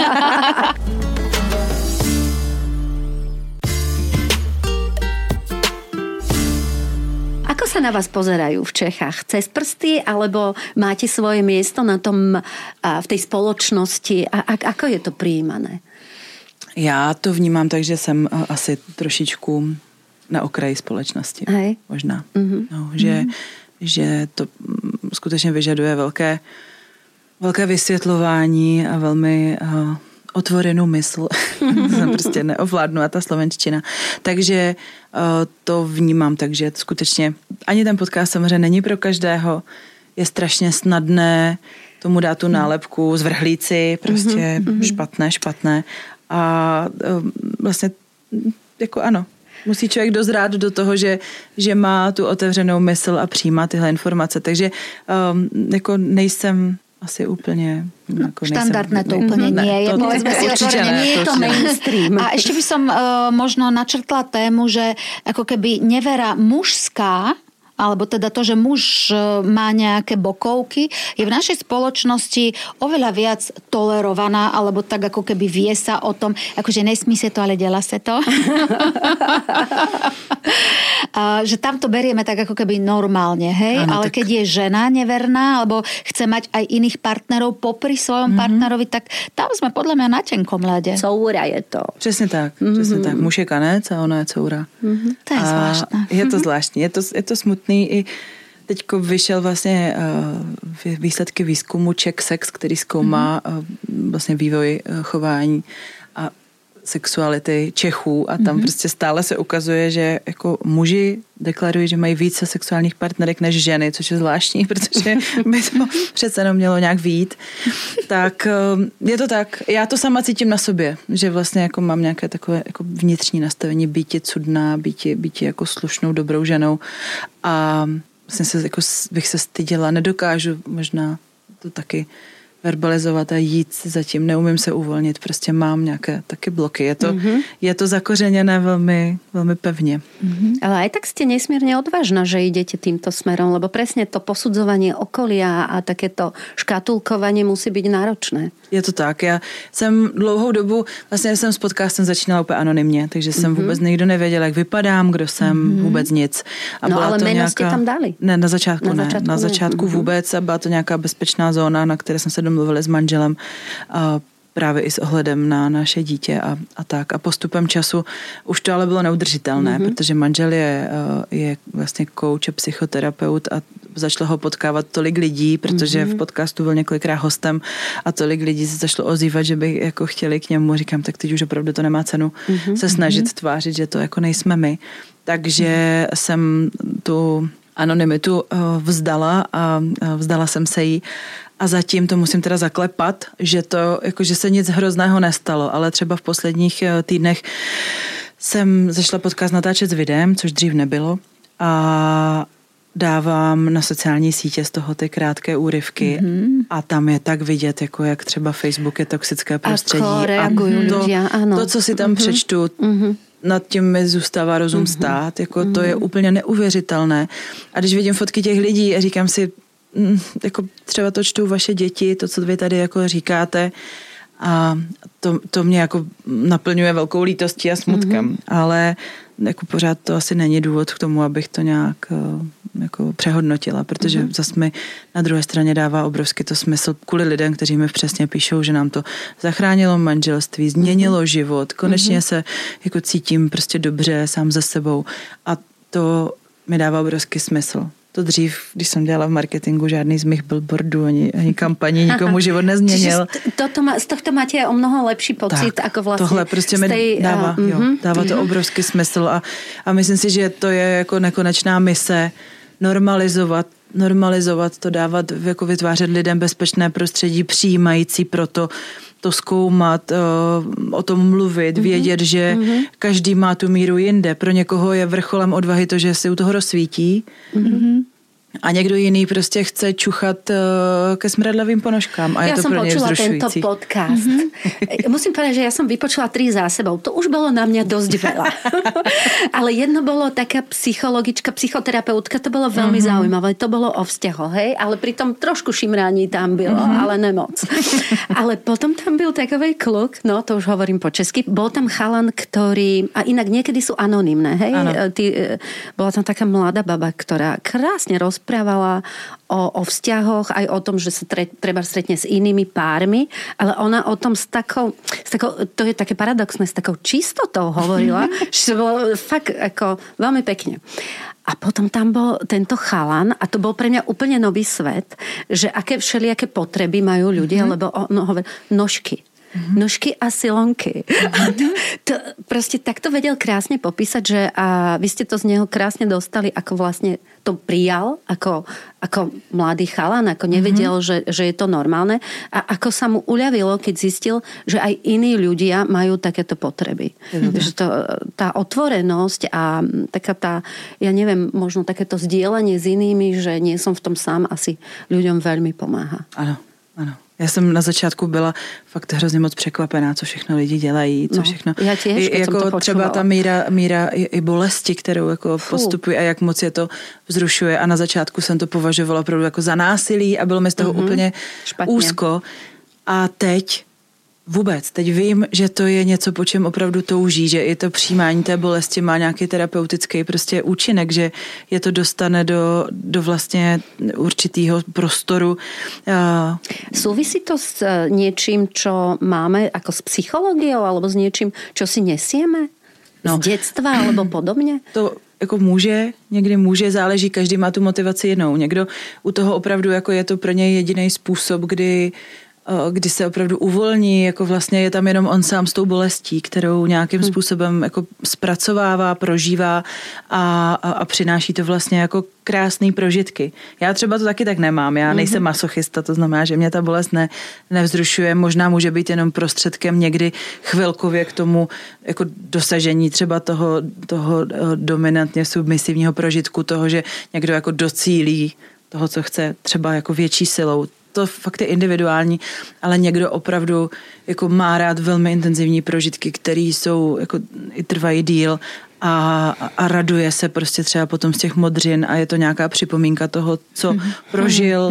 Ako sa na vás pozerajú v Čechách? Cez prsty, alebo máte svoje miesto na tom, v tej spoločnosti? A ako je to prijímané? Já to vnímám tak, že jsem asi trošičku na okraji společnosti. Hej. Možná. No, že to skutečně vyžaduje velké vysvětlování a velmi otvorenou mysl. Jsem prostě neovládnu a ta slovenština. Takže to vnímám tak, že skutečně ani ten podcast samozřejmě není pro každého. Je strašně snadné tomu dát tu nálepku zvrhlíci, prostě špatné. A vlastně jako ano, musí člověk dozrát do toho, že má tu otevřenou mysl a přijímá tyhle informace. Takže jako nejsem asi úplně... Jako štandardné to úplne nie je. Povedzme si otvorene, nie je to mainstream. A ešte by som možno načrtla tému, že ako keby nevera mužská, alebo teda to, že muž má nejaké bokovky, je v našej spoločnosti oveľa viac tolerovaná, alebo tak ako keby vie sa o tom, akože nesmí sa to, ale delá sa to. Že tam to berieme tak ako keby normálne, hej? Ano, ale tak... keď je žena neverná, alebo chce mať aj iných partnerov popri svojom partnerovi, tak tam sme podľa mňa na tenkom ľade. Coura je to. Přesně tak. Muž je kanec a ona je coura. To je zvláštne. Je to zvláštní. Je to smutné. I teďko vyšel vlastně výsledky výzkumu CzechSex, který zkoumá vlastně vývoj chování a sexuality Čechů a tam prostě stále se ukazuje, že jako muži deklarují, že mají více sexuálních partnerek než ženy, což je zvláštní, protože by to přece jenom mělo nějak vyjít. Tak je to tak. Já to sama cítím na sobě, že vlastně jako mám nějaké takové jako vnitřní nastavení, býti cudná, býti jako slušnou, dobrou ženou a vlastně se jako bych se styděla, nedokážu možná to taky verbalizovat a jít zatím, neumím se uvolnit, prostě mám nějaké taky bloky. Je to zakořeněné velmi, velmi pevně. Ale aj tak ste nesmierne odvážna, že idete týmto smerom, lebo presne to posudzovanie okolia a takéto škatulkovanie musí byť náročné. Je to tak. Já jsem dlouhou dobu, vlastně jsem s podcastem začínala úplně anonymně, takže jsem vůbec nikdo nevěděl, jak vypadám, kdo jsem, vůbec nic. A no byla ale to jméno nějaká... jste tam dali? Ne, na začátku ne. Na začátku vůbec a byla to nějaká bezpečná zóna, na které jsme se domluvili s manželem a právě i s ohledem na naše dítě a tak. A postupem času už to ale bylo neudržitelné, protože manžel je vlastně coach a psychoterapeut a začalo ho potkávat tolik lidí, protože v podcastu byl několikrát hostem a tolik lidí se začalo ozývat, že by jako chtěli k němu. Říkám, tak teď už opravdu to nemá cenu se snažit tvářit, že to jako nejsme my. Takže jsem tu anonymitu vzdala a vzdala jsem se jí. A zatím to musím teda zaklepat, že to, jakože se nic hrozného nestalo, ale třeba v posledních týdnech jsem zašla podcast natáčet s videem, což dřív nebylo a dávám na sociální sítě z toho ty krátké úryvky a tam je tak vidět, jako jak třeba Facebook je toxické prostředí. Ako reagujú ľudia, áno. To, co si tam přečtu, nad tím mi zůstává rozum stát, jako to je úplně neuvěřitelné. A když vidím fotky těch lidí a říkám si, jako třeba to čtou vaše děti, to, co vy tady jako říkáte A to mě jako naplňuje velkou lítostí a smutkem, ale jako pořád to asi není důvod k tomu, abych to nějak jako přehodnotila, protože zase mi na druhé straně dává obrovský to smysl kvůli lidem, kteří mi přesně píšou, že nám to zachránilo manželství, změnilo život, konečně se jako cítím prostě dobře sám ze sebou a to mi dává obrovský smysl. To dřív, když jsem dělala v marketingu, žádný z mých billboardů ani kampaní nikomu život nezměnil. Z tohto máte o mnoho lepší pocit, tak, ako vlastne tohle prostě mi dává to obrovský smysl a myslím si, že to je jako nekonečná mise normalizovat to, dávat, jako vytvářet lidem bezpečné prostředí, přijímající proto to zkoumat, o tom mluvit, vědět, že každý má tu míru jinde. Pro někoho je vrcholem odvahy to, že si u toho rozsvítí a někdo jiný prostě chce čuchat ke smradlavým ponožkám a je to pro něj vzrušující. Ja som počula tento podcast. Musím povedať, že ja som vypočula 3 za sebou. To už bolo na mňa dosť veľa. Ale jedno bolo taká psychologička, psychoterapeutka, to bolo veľmi zaujímavé. To bolo o vzťahoch, hej? Ale pritom trošku šimrání tam bylo, ale nemoc. Ale potom tam byl takovej kluk, no to už hovorím po česky, bol tam chalan, ktorý, a inak niekedy sú anonymné, hej? Bola tam taká mladá baba, ktorá krásne rozprávala o vzťahoch, aj o tom, že sa treba stretne s inými pármi, ale ona o tom s takou, to je také paradoxné, s takou čistotou hovorila, že to bolo fakt ako veľmi pekne. A potom tam bol tento chalan a to bol pre mňa úplne nový svet, že aké všelijaké potreby majú ľudia, lebo on hovorí nožky. Nožky a silonky. To proste takto vedel krásne popísať, že a vy ste to z neho krásne dostali, ako vlastne to prijal, ako mladý chalan, ako nevedel, že je to normálne a ako sa mu uľavilo, keď zistil, že aj iní ľudia majú takéto potreby. Že tá otvorenosť a taká tá, ja neviem, možno takéto zdieľanie s inými, že nie som v tom sám, asi ľuďom veľmi pomáha. Ano. Já jsem na začátku byla fakt hrozně moc překvapená, co všechno lidi dělají, co všechno. Já těž, jako třeba ta míra i bolesti, kterou jako postupují a jak moc je to vzrušuje. A na začátku jsem to považovala opravdu jako za násilí a bylo mi z toho úplně špatně. Úzko. A teď vím, že to je něco, po čem opravdu touží, že i to přijímání té bolesti má nějaký terapeutický prostě účinek, že je to dostane do vlastně určitého prostoru. Súvisí to s niečím, čo máme ako s psychológiou, alebo s niečím, čo si nesieme? Z detstva, alebo podobně? To jako někdy může, záleží, každý má tu motivaci jinou. Někdo u toho opravdu jako je to pro něj jediný způsob, kdy se opravdu uvolní, jako vlastně je tam jenom on sám s tou bolestí, kterou nějakým způsobem jako zpracovává, prožívá a přináší to vlastně jako krásný prožitky. Já třeba to taky tak nemám, já nejsem masochista, to znamená, že mě ta bolest nevzrušuje, možná může být jenom prostředkem někdy chvilkově k tomu jako dosažení třeba toho dominantně submisivního prožitku, toho, že někdo jako docílí toho, co chce, třeba jako větší silou. To fakt je individuální, ale někdo opravdu jako má rád velmi intenzivní prožitky, které jsou jako i trvají díl a raduje se prostě třeba potom z těch modřin a je to nějaká připomínka toho, co prožil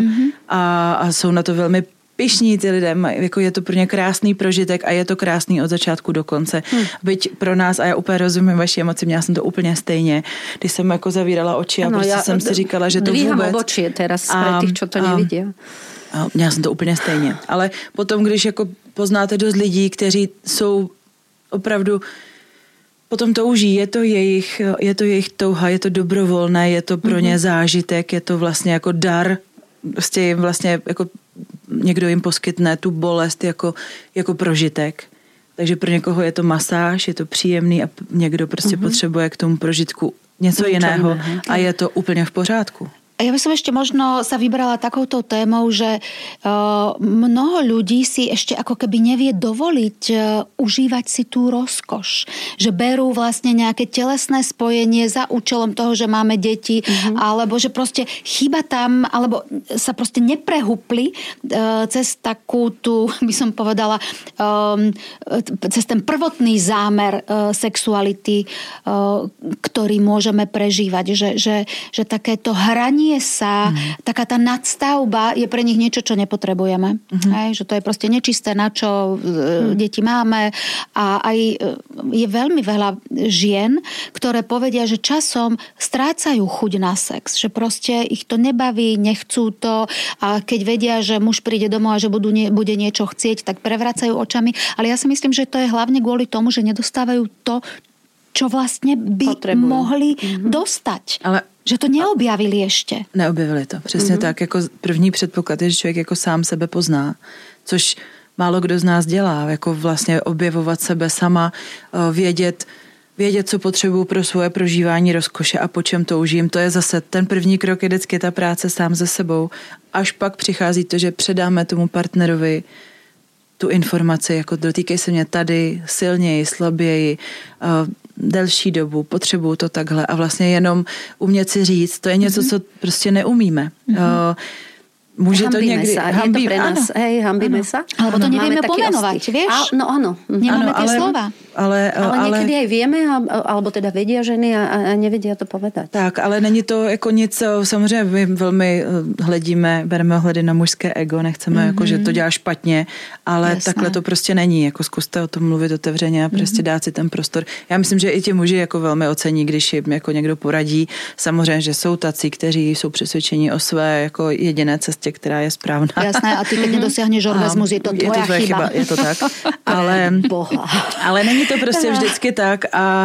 a jsou na to velmi pyšní ty lidé, jako je to pro ně krásný prožitek a je to krásný od začátku do konce. Byť pro nás, a já úplně rozumím vaši emoci, měla jsem to úplně stejně, když jsem jako zavírala oči a prostě jsem si říkala, že to vůbec... obočí teraz pre tých, čo to nevidí. Měla jsem to úplně stejně. Ale potom, když jako poznáte dost lidí, kteří jsou opravdu potom touží, je to jejich touha, je to dobrovolné, je to pro ně zážitek, je to vlastně jako dar, prostě jim vlastně jako někdo jim poskytne tu bolest jako prožitek. Takže pro někoho je to masáž, je to příjemný a někdo prostě potřebuje k tomu prožitku něco jiného a je to úplně v pořádku. Ja by som ešte možno sa vybrala takouto témou, že mnoho ľudí si ešte ako keby nevie dovoliť užívať si tú rozkoš. Že berú vlastne nejaké telesné spojenie za účelom toho, že máme deti, alebo že proste chýba tam, alebo sa proste neprehupli cez takú tú, by som povedala, cez ten prvotný zámer sexuality, ktorý môžeme prežívať. Že takéto hranie hranie sa, taká tá nadstavba je pre nich niečo, čo nepotrebujeme. Hej, že to je proste nečisté, na čo deti máme. A aj je veľmi veľa žien, ktoré povedia, že časom strácajú chuť na sex. Že proste ich to nebaví, nechcú to a keď vedia, že muž príde domov a že bude niečo chcieť, tak prevracajú očami. Ale ja si myslím, že to je hlavne kvôli tomu, že nedostávajú to, čo vlastne by mohli dostať. Ale že to neobjavili ještě. Neobjevili to, přesně tak. Jako první předpoklad je, že člověk jako sám sebe pozná, což málo kdo z nás dělá. Jako vlastně objevovat sebe sama, vědět, co potřebuju pro svoje prožívání rozkoše a po čem toužím. To je zase ten první krok, je vždycky ta práce sám se sebou. Až pak přichází to, že předáme tomu partnerovi tu informaci, jako dotýkej se mě tady silněji, slaběji, delší dobu, potřebuju to takhle a vlastně jenom umět si říct, to je něco, co prostě neumíme. Může to někdy... Je to pre nás, hambíme sa. Alebo to nevieme pomenovať, vieš? Áno. Nemáme tie slova. Ale niekedy aj vieme, alebo teda vedia ženy a nevedia to povedať. Tak, ale není to jako nic, samozřejmě my velmi bereme ohledy na mužské ego, nechceme jako, že to dělá špatně, ale jasné. Takhle to prostě není, jako zkuste o tom mluvit otevřeně a prostě dát si ten prostor. Já myslím, že i ti muži jako velmi ocení, když jim jako někdo poradí. Samozřejmě, že jsou tací, kteří jsou přesvědčení o své jako jediné cestě, která je správná. Jasné, a ty keď nedosiahneš orgazmus, je to tvoja chyba. Je to tak, ale není to prostě vždycky tak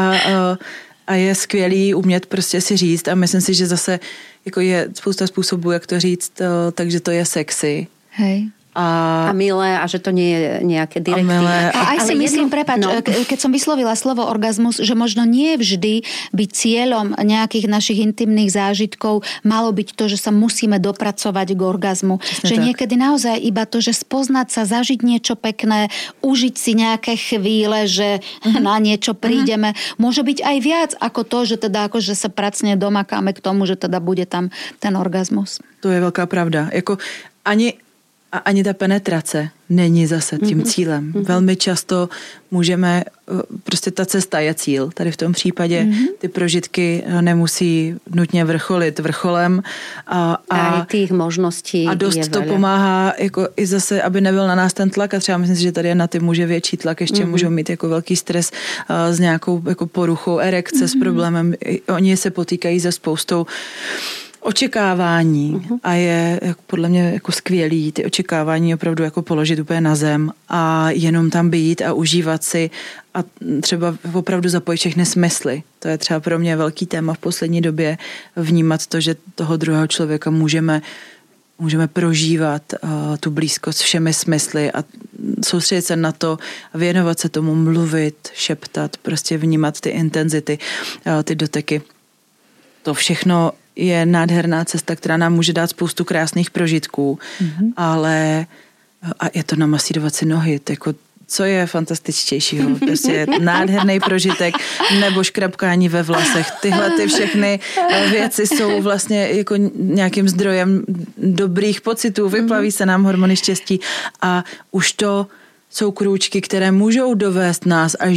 a je skvělý umět prostě si říct a myslím si, že zase jako je spousta způsobů, jak to říct, takže to je sexy. Hej. A milé a že to nie je nejaké direktívne. A aj si myslím, keď som vyslovila slovo orgazmus, že možno nie vždy by cieľom nejakých našich intimných zážitkov malo byť to, že sa musíme dopracovať k orgazmu. Presne že tak. Niekedy naozaj iba to, že spoznať sa, zažiť niečo pekné, užiť si nejaké chvíle, že na niečo prídeme. Môže byť aj viac ako to, že teda akože sa pracne domakáme k tomu, že teda bude tam ten orgazmus. To je veľká pravda. Jako ani ta penetrace není zase tím cílem. Velmi často můžeme, prostě ta cesta je cíl. Tady v tom případě ty prožitky nemusí nutně vrcholit vrcholem. A těch možností a dost to pomáhá jako i zase, aby nebyl na nás ten tlak a třeba myslím si, že tady je na ty muže větší tlak, ještě můžou mít jako velký stres s nějakou jako poruchou erekce, s problémem. Oni se potýkají se spoustou očekávání a je podle mě jako skvělý ty očekávání opravdu jako položit úplně na zem a jenom tam být a užívat si a třeba opravdu zapojit všechny smysly. To je třeba pro mě velký téma v poslední době vnímat to, že toho druhého člověka můžeme prožívat tu blízkost všemi smysly a soustředit se na to, věnovat se tomu, mluvit, šeptat, prostě vnímat ty intenzity, ty doteky. To všechno je nádherná cesta, která nám může dát spoustu krásných prožitků, ale a je to namasírovat si nohy. Jako, co je fantastičtějšího? Prostě nádherný prožitek nebo škrabkání ve vlasech. Tyhle ty všechny věci jsou vlastně jako nějakým zdrojem dobrých pocitů. Vyplaví se nám hormony štěstí a už to jsou krůčky, které můžou dovést nás až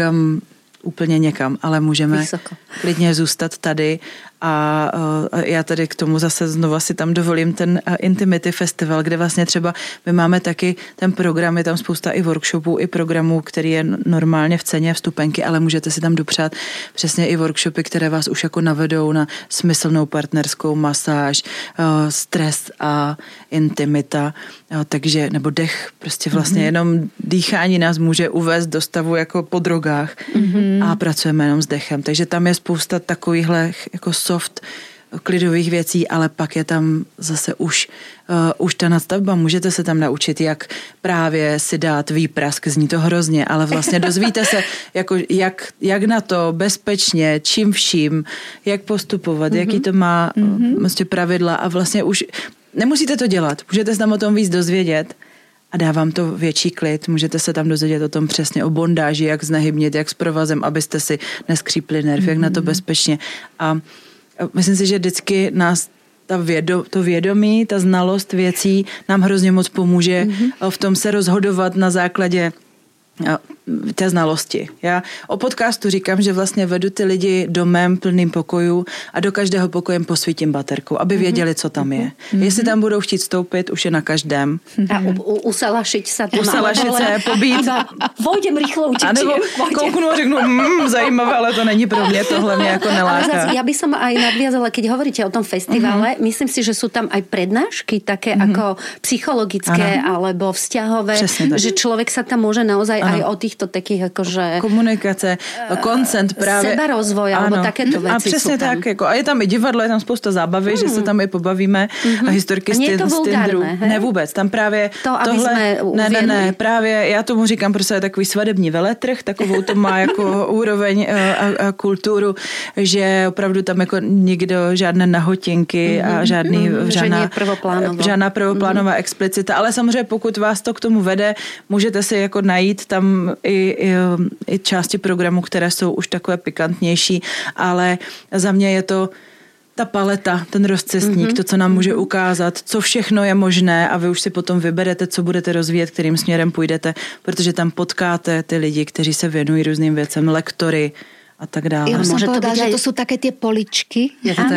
úplně někam, ale můžeme klidně zůstat tady a já tady k tomu zase znova si tam dovolím ten Intimity Festival, kde vlastně třeba my máme taky ten program, je tam spousta i workshopů, i programů, který je normálně v ceně vstupenky, ale můžete si tam dopřát přesně i workshopy, které vás už jako navedou na smyslnou partnerskou masáž, stres a intimita, takže, nebo dech, prostě vlastně jenom dýchání nás může uvést do stavu jako po drogách a pracujeme jenom s dechem, takže tam je spousta takovýchhle jako soft klidových věcí, ale pak je tam zase už ta nadstavba. Můžete se tam naučit, jak právě si dát výprask, zní to hrozně, ale vlastně dozvíte se, jako jak na to bezpečně, čím vším, jak postupovat, jaký to má vlastně pravidla a vlastně už nemusíte to dělat. Můžete se tam o tom víc dozvědět a dá vám to větší klid. Můžete se tam dozvědět o tom přesně, o bondáži, jak znehybnit, jak s provazem, abyste si neskřípli nerv, jak na to bezpečně. A myslím si, že vždycky nás to vědomí, ta znalost věcí nám hrozně moc pomůže v tom se rozhodovat na základě té znalosti. Já o podcastu říkám, že vlastně vedu ty lidi domem plným pokojů a do každého pokojem posvítím baterkou, aby věděli, co tam je. Jestli tam budou chtít vstoupit, už je na každém. A usalašiť sa tam. Usalašiť se, pobít. Vojdem rýchlo určitě. A nebo kouknu a řeknu, zajímavé, ale to není pro mě, tohle mě jako neláká. Ja by som aj nadviazala, keď hovoríte o tom festivale, myslím si, že sú tam aj prednášky také ako psychologické alebo vzťahové, že človek sa tam môže naozaj aj o týchto takých akože... Komunikace, koncent právě. Sebarozvoj alebo takéto veci. A přesně tak. Jako, a je tam i divadlo, je tam spousta zábavy, že se tam i pobavíme a historky z Tinderu. Ne vůbec, tam právě tohle... Ne, právě já tomu říkám prostě takový svadební veletrh, takovou to má jako úroveň a kulturu, že opravdu tam jako nikdo, žádné nahotinky a žádná prvoplánová explicita, ale samozřejmě pokud vás to k tomu vede, můžete si jako najít tam i části programu, které jsou už takové pikantnější, ale za mě je to ta paleta, ten rozcestník, to, co nám může ukázat, co všechno je možné a vy už si potom vyberete, co budete rozvíjet, kterým směrem půjdete, protože tam potkáte ty lidi, kteří se věnují různým věcem, lektory a tak dále. Ja som povedala, že to sú také tie poličky,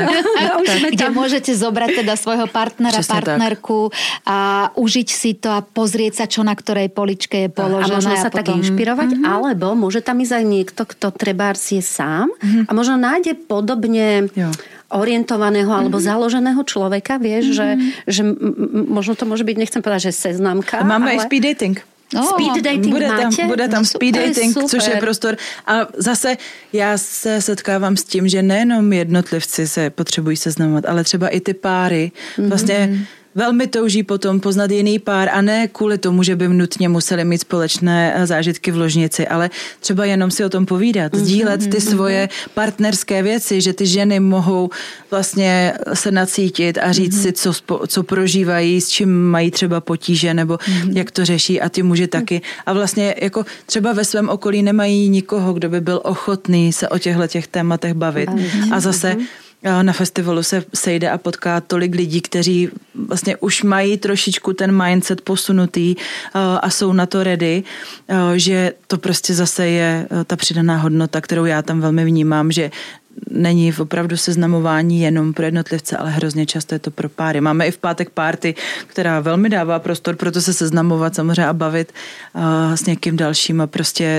kde môžete zobrať teda svojho partnera, partnerku a užiť si to a pozrieť sa, čo na ktorej poličke je položené. A možno sa tak inšpirovať, alebo môže tam ísť aj niekto, kto trebárs je sám a možno nájde podobne orientovaného alebo založeného človeka, vieš, že možno to môže byť, nechcem povedať, že seznamka. Máme aj speed dating. Speed dating bude tam speed dating, což je prostor. A zase já se setkávám s tím, že nejenom jednotlivci se potřebují seznamovat, ale třeba i ty páry vlastně velmi touží potom poznat jiný pár a ne kvůli tomu, že by nutně museli mít společné zážitky v ložnici, ale třeba jenom si o tom povídat, sdílet ty svoje partnerské věci, že ty ženy mohou vlastně se nacítit a říct si, co prožívají, s čím mají třeba potíže nebo jak to řeší a ty muži taky. A vlastně jako třeba ve svém okolí nemají nikoho, kdo by byl ochotný se o těchto tématech bavit. A zase na festivalu se sejde a potká tolik lidí, kteří vlastně už mají trošičku ten mindset posunutý a jsou na to ready, že to prostě zase je ta přidaná hodnota, kterou já tam velmi vnímám, že není opravdu seznamování jenom pro jednotlivce, ale hrozně často je to pro páry. Máme i v pátek party, která velmi dává prostor, proto se seznamovat samozřejmě a bavit s někým dalším a prostě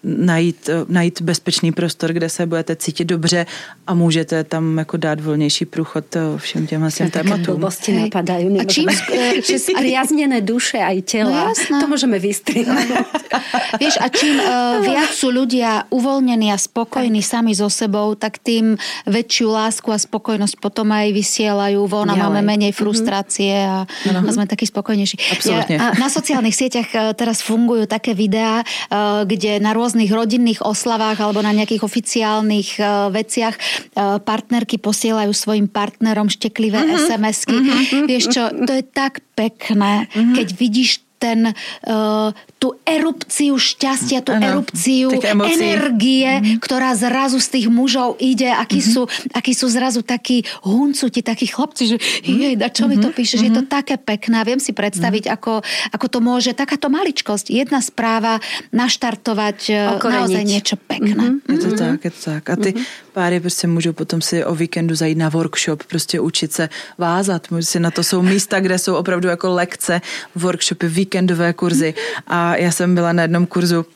najít bezpečný prostor, kde se budete cítit dobře a můžete tam jako dát volnější průchod všem těmhle tématům. Blbosti napadajú. Že spriaznené duše aj tela. No, to môžeme vystrihnúť. Vieš, a čím viac sú ľudia uvoľnení a spokojní sami so sebou, tak tým väčšiu lásku a spokojnosť potom aj vysielajú von a máme menej frustrácie a sme takí spokojnejší. Absolutne. Na sociálnych sieťach teraz fungujú také videá, kde na rôznych rodinných oslavách alebo na nejakých oficiálnych veciach partnerky posielajú svojim partnerom šteklivé SMS-ky. Vieš čo, to je tak pekné, keď vidíš tú erupciu šťastia, tú erupciu energie, ktorá zrazu z tých mužov ide, akí sú zrazu takí huncuti, takí chlapci, že čo mi to píšeš, je to také pekné. Viem si predstaviť, ako to môže takáto maličkosť, jedna správa naštartovať naozaj niečo pekné. Je to tak. A ty páry prostě můžou potom si o víkendu zajít na workshop, prostě učit se vázat. Na to jsou místa, kde jsou opravdu jako lekce, workshopy, víkendové kurzy. A já jsem byla na jednom kurzu,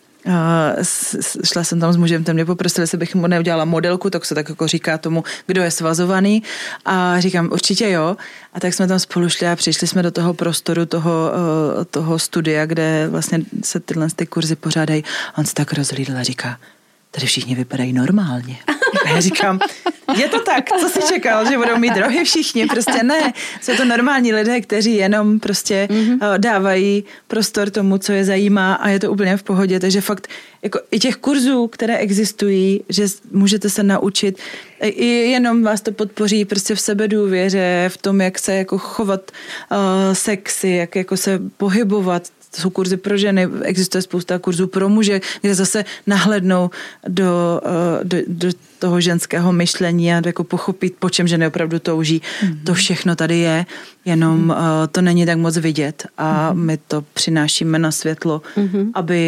šla jsem tam s mužem, ten mě poprosil, jestli bych mu neudělala modelku, tak se tak jako říká tomu, kdo je svazovaný. A říkám, určitě jo. A tak jsme tam spolu šli a přišli jsme do toho prostoru, toho studia, kde vlastně se tyhle kurzy pořádají. A on se tak rozhlídl a říká, tady všichni vypadají normálně. A já říkám, je to tak, co jsi čekal, že budou mít rohy všichni? Prostě ne. Jsou to normální lidé, kteří jenom prostě dávají prostor tomu, co je zajímá a je to úplně v pohodě. Takže fakt jako i těch kurzů, které existují, že můžete se naučit, i jenom vás to podpoří prostě v sebedůvěře, v tom, jak se jako chovat sexy, jak jako se pohybovat. To jsou kurzy pro ženy, existuje spousta kurzů pro muže, kde zase nahlednou do toho ženského myšlení a jako pochopit, po čem ženy opravdu touží. To všechno tady je, jenom to není tak moc vidět a my to přinášíme na světlo,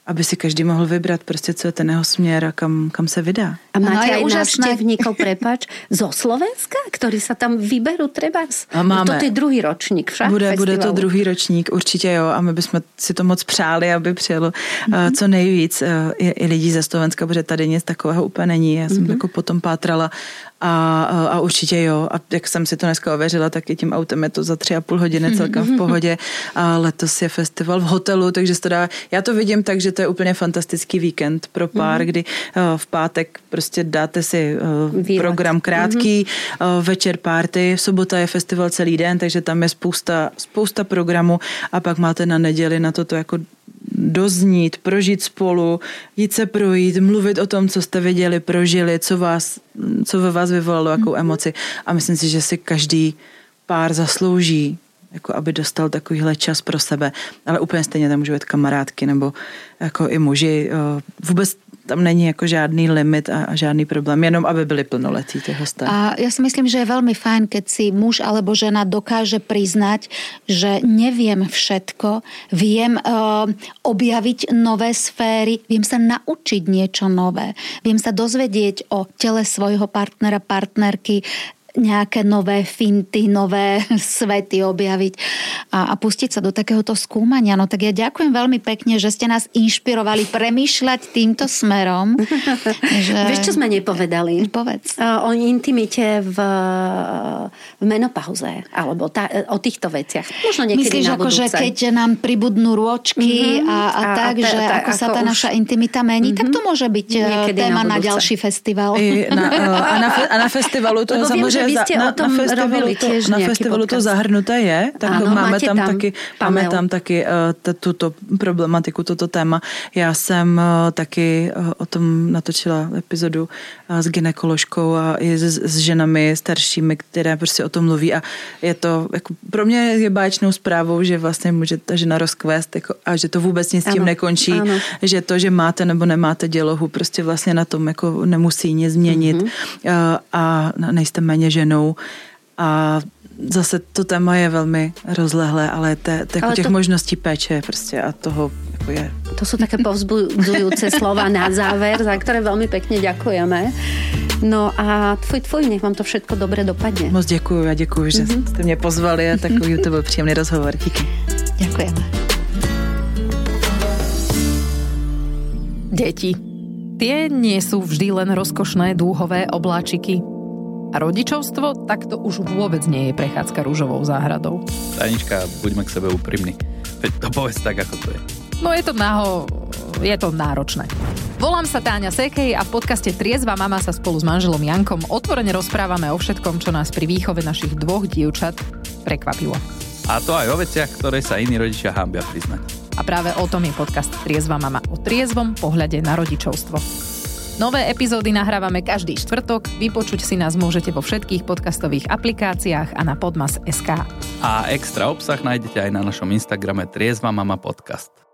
aby si každý mohl vybrat prostě, co je ten jeho směr a kam se vydá. A máte aj návštevníkov, prepáč, zo Slovenska, ktorí sa tam vyberú trebárs? A máme. Toto je druhý ročník však Bude to druhý ročník, určitě jo, a my bychom si to moc přáli, aby přijelo co nejvíc i lidí ze Slovenska, protože tady nic takového úplně není. Já jsem jako potom pátrala a určitě jo. A jak jsem si to dneska ověřila, tak i tím autem je to za 3,5 hodiny celkem v pohodě. A letos je festival v hotelu, takže se to dá. Já to vidím tak, že to je úplně fantastický víkend pro pár, kdy v pátek prostě dáte si program krátký, večer party, v sobota je festival celý den, takže tam je spousta programu a pak máte na neděli na toto jako doznít, prožít spolu, jít se projít, mluvit o tom, co jste viděli, prožili, co ve vás vyvolalo, jakou emoci. A myslím si, že si každý pár zaslouží, jako aby dostal takovýhle čas pro sebe. Ale úplně stejně tam můžou být kamarádky nebo jako i muži. Vůbec tam není jako žádný limit a žádný problém, jenom aby byli plnoletí tie hosté. A ja si myslím, že je veľmi fajn, keď si muž alebo žena dokáže priznať, že neviem všetko, viem objaviť nové sféry, viem sa naučiť niečo nové, viem sa dozvedieť o tele svojho partnera, partnerky, nejaké nové finty, nové svety objaviť a pustiť sa do takéhoto skúmania. No tak ja ďakujem veľmi pekne, že ste nás inšpirovali premýšľať týmto smerom. Vieš, čo sme nepovedali? Povedz. O intimite v menopauze, alebo o týchto veciach. Možno niekedy na budúce. Myslíš, že keď nám pribudnú rôčky a tak, že ako sa tá naša intimita mení, tak to môže byť téma na ďalší festival. A na festivalu to samozřejmě na festivalu to zahrnuté je, tak ano, máme tam taky tuto problematiku, toto téma. Já jsem taky o tom natočila epizodu s gynekoložkou a i s ženami staršími, které prostě o tom mluví a je to, jako, pro mě je báječnou zprávou, že vlastně může ta žena rozkvést jako, a že to vůbec nic s tím nekončí, že to, že máte nebo nemáte dělohu, prostě vlastně na tom jako nemusí nic změnit a nejste méně ženou a zase to téma je velmi rozlehlé, ale těch možností péče prostě a toho jako je. To sú také povzbudzujúce slova na záver, za ktoré veľmi pekne ďakujeme. No a tvoj, nech vám to všetko dobre dopadne. Moc děkuju, já děkuju, že jste mě pozvali a takový to byl příjemný rozhovor. Díky. Ďakujeme. Deti. Tie nie sú vždy len rozkošné dúhové obláčiky. A rodičovstvo, tak to už vôbec nie je prechádzka ružovou záhradou. Tanička, buďme k sebe úprimní. Veď to povedz tak, ako to je. No je to náročné. Volám sa Táňa Sekej a v podcaste Triezva mama sa spolu s manželom Jankom otvorene rozprávame o všetkom, čo nás pri výchove našich dvoch dievčat prekvapilo. A to aj o veciach, ktoré sa iní rodičia hanbia priznať. A práve o tom je podcast Triezva mama, o triezvom pohľade na rodičovstvo. Nové epizódy nahrávame každý štvrtok, vypočuť si nás môžete vo všetkých podcastových aplikáciách a na podmas.sk. A extra obsah nájdete aj na našom Instagrame Triezva mama podcast.